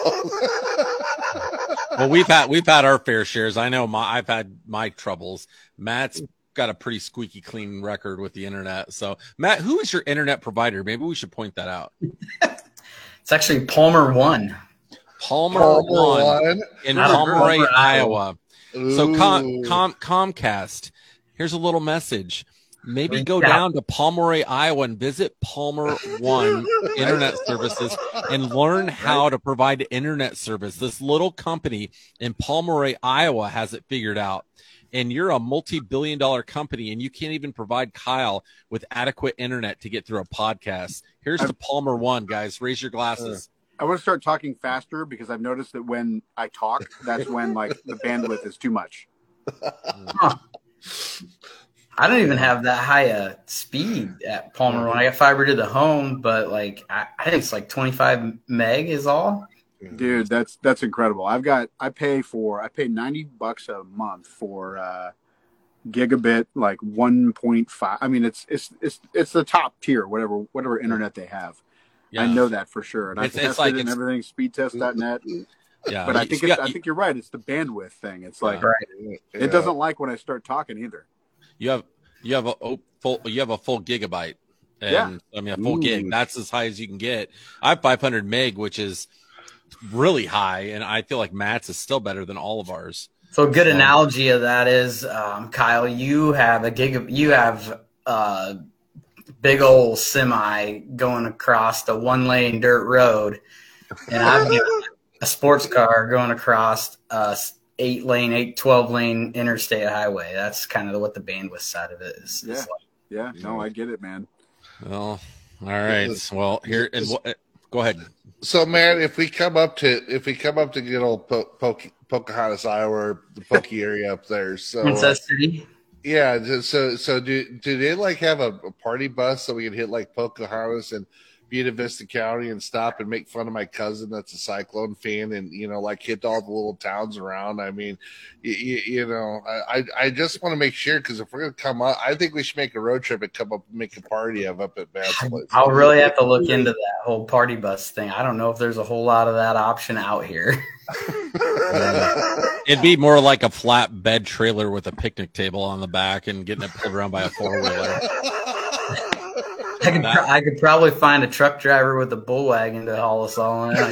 else. Well, we've had we've had our fair shares. I know my I've had my troubles. Matt's got a pretty squeaky clean record with the internet. So, Matt, who is your internet provider? Maybe we should point that out. It's actually Palmer One. Palmer, Palmer One, One. in Out of Palmer, Palmer, Iowa. So, Com, Ooh. Com, Comcast, here's a little message. Maybe Reach go out. down to Palmer, Iowa, and visit Palmer One Internet Services and learn how to provide internet service. This little company in Palmer, Iowa has it figured out. And you're a multi-billion dollar company, and you can't even provide Kyle with adequate internet to get through a podcast. Here's to Palmer One, guys. Raise your glasses. I want to start talking faster because I've noticed that when I talk, that's when like the bandwidth is too much. Huh. I don't even have that high a speed at Palmer One. I got fiber to the home, but like I, I think it's like twenty-five meg is all. Dude, that's that's incredible. I've got I pay for I pay ninety bucks a month for uh gigabit, like one point five. I mean, it's it's it's it's the top tier, whatever whatever internet they have. Yeah. I know that for sure, and It's- I've it's tested like it and it's- everything. Speedtest dot net. Yeah, But I you- think you it's, got- I think you're right. It's the bandwidth thing. It's like Right. Yeah. it doesn't like when I start talking either. You have you have a oh, full you have a full gigabyte, and Yeah. I mean a full Ooh. gig. That's as high as you can get. I have five hundred meg, which is really high, and I feel like Matt's is still better than all of ours. So a good Um, analogy of that is, um, Kyle, you have a gig. You have a big old semi going across the one lane dirt road, and I've got a sports car going across a eight lane, eight twelve lane interstate highway. That's kind of what the bandwidth side of it is. Yeah. It's like, Yeah, no, I get it, man. Well, all right. Well, here and wh- go ahead. So, man, if we come up to if we come up to good old po- po- Pocahontas, Iowa, or the Pokey area up there, so uh, Princess City. yeah, so so do do they like have a, a party bus so we can hit like Pocahontas and Buena Vista County and stop and make fun of my cousin that's a Cyclone fan and you know like hit all the little towns around? I mean, you, you know, I I, I just want to make sure because if we're gonna come up, I think we should make a road trip and come up and make a party of up at Matt's place. I'll really have to look into that whole party bus thing. I don't know if there's a whole lot of that option out here. It'd be more like a flat bed trailer with a picnic table on the back and getting it pulled around by a four wheeler. I could, pro- I could probably find a truck driver with a bull wagon to haul us all in. I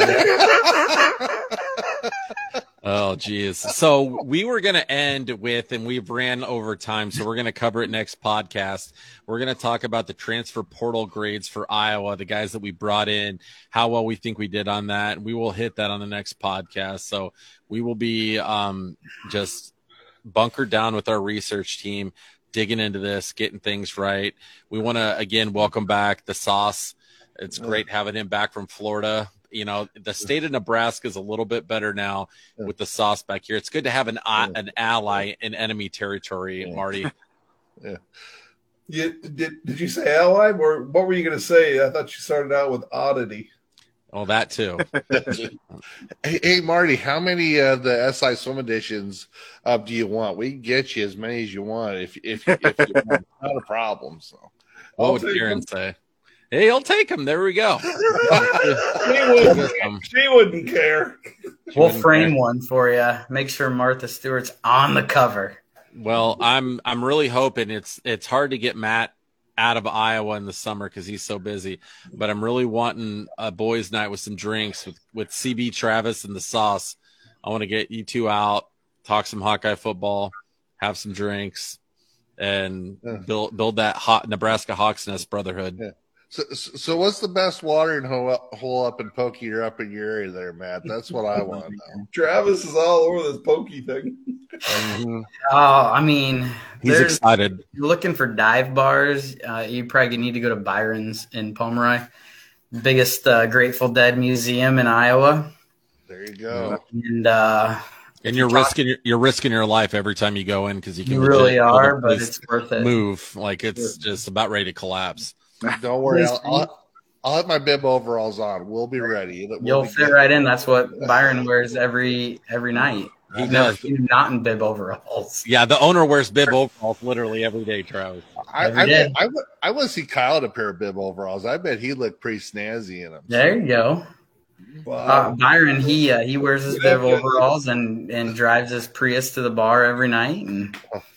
guess. Oh, geez. So we were going to end with, and we've ran over time, so we're going to cover it next podcast. We're going to talk about the transfer portal grades for Iowa, the guys that we brought in, how well we think we did on that. We will hit that on the next podcast. So we will be um, just bunkered down with our research team, digging into this, getting things right. We want to, again, welcome back the Sauce. It's great having him back from Florida. You know, the state of Nebraska is a little bit better now with the Sauce back here. It's good to have an an ally in enemy territory, Marty. Yeah. You, did did you say ally, or what were you going to say? I thought you started out with oddity. Oh, that too. Hey, hey, Marty, how many of the S I Swim editions uh, do you want? We can get you as many as you want if if, if you want. Not a problem. So, What I'll would take Karen them. say? Hey, I'll take him. There we go. She wouldn't, she wouldn't care. We'll frame one for you. Make sure Martha Stewart's on the cover. Well, I'm I'm really hoping it's it's hard to get Matt out of Iowa in the summer because he's so busy. But I'm really wanting a boys' night with some drinks with, with C B Travis and the sauce. I want to get you two out, talk some Hawkeye football, have some drinks, and Yeah. build build that hot Nebraska Hawks Nest brotherhood. Yeah. So, so what's the best watering hole, hole up in Pokey or up in your area there, Matt? That's what I want to know. Travis is all over this pokey thing. Mhm. Oh, I mean, He's there's- excited. You're looking for dive bars. Uh, you probably need to go to Byron's in Pomeroy, biggest uh, Grateful Dead museum in Iowa. There you go. And uh, And you're risking your, you're risking your life every time you go in because you can you really legit feel the are, but place it's worth it. move like it's just about ready to collapse. Don't worry. I'll, I'll, I'll have my bib overalls on. We'll be ready. We'll You'll be fit good. right in. That's what Byron wears every every night. He I've never does. seen him not in bib overalls. Yeah, the owner wears bib overalls literally every day, Travis. I, Every I, day. bet, I, would, I want to see Kyle in a pair of bib overalls. I bet he looked pretty snazzy in them. There you go. Uh, Wow. Byron, he uh, he wears his bib Yeah. overalls and, and drives his Prius to the bar every night. And,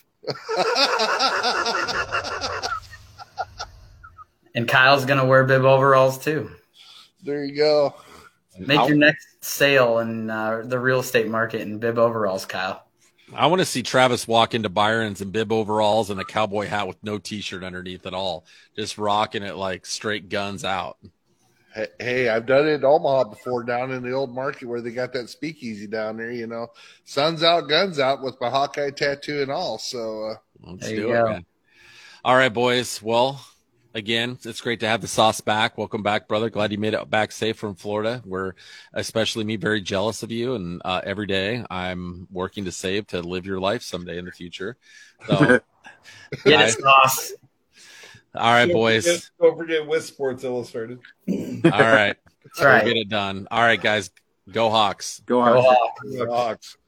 and Kyle's gonna wear bib overalls too. There you go. Make your next sale in uh, the real estate market in bib overalls, Kyle. I want to see Travis walk into Byron's in bib overalls and a cowboy hat with no t-shirt underneath at all, just rocking it like straight guns out. Hey, hey, I've done it in Omaha before, down in the old market where they got that speakeasy down there. You know, sun's out, guns out, with my Hawkeye tattoo and all. So uh, Let's There you do it, go. man. All right, boys. Well, again, it's great to have the sauce back. Welcome back, brother. Glad you made it back safe from Florida. We're, especially me, very jealous of you. And uh, every day I'm working to save to live your life someday in the future. So, Get I- it, sauce. all right, Don't boys. forget- Don't forget with Sports Illustrated. All right. That's right. We'll get it done. All right, guys. Go Hawks. Go Go Hawks. Hawks. Hawks.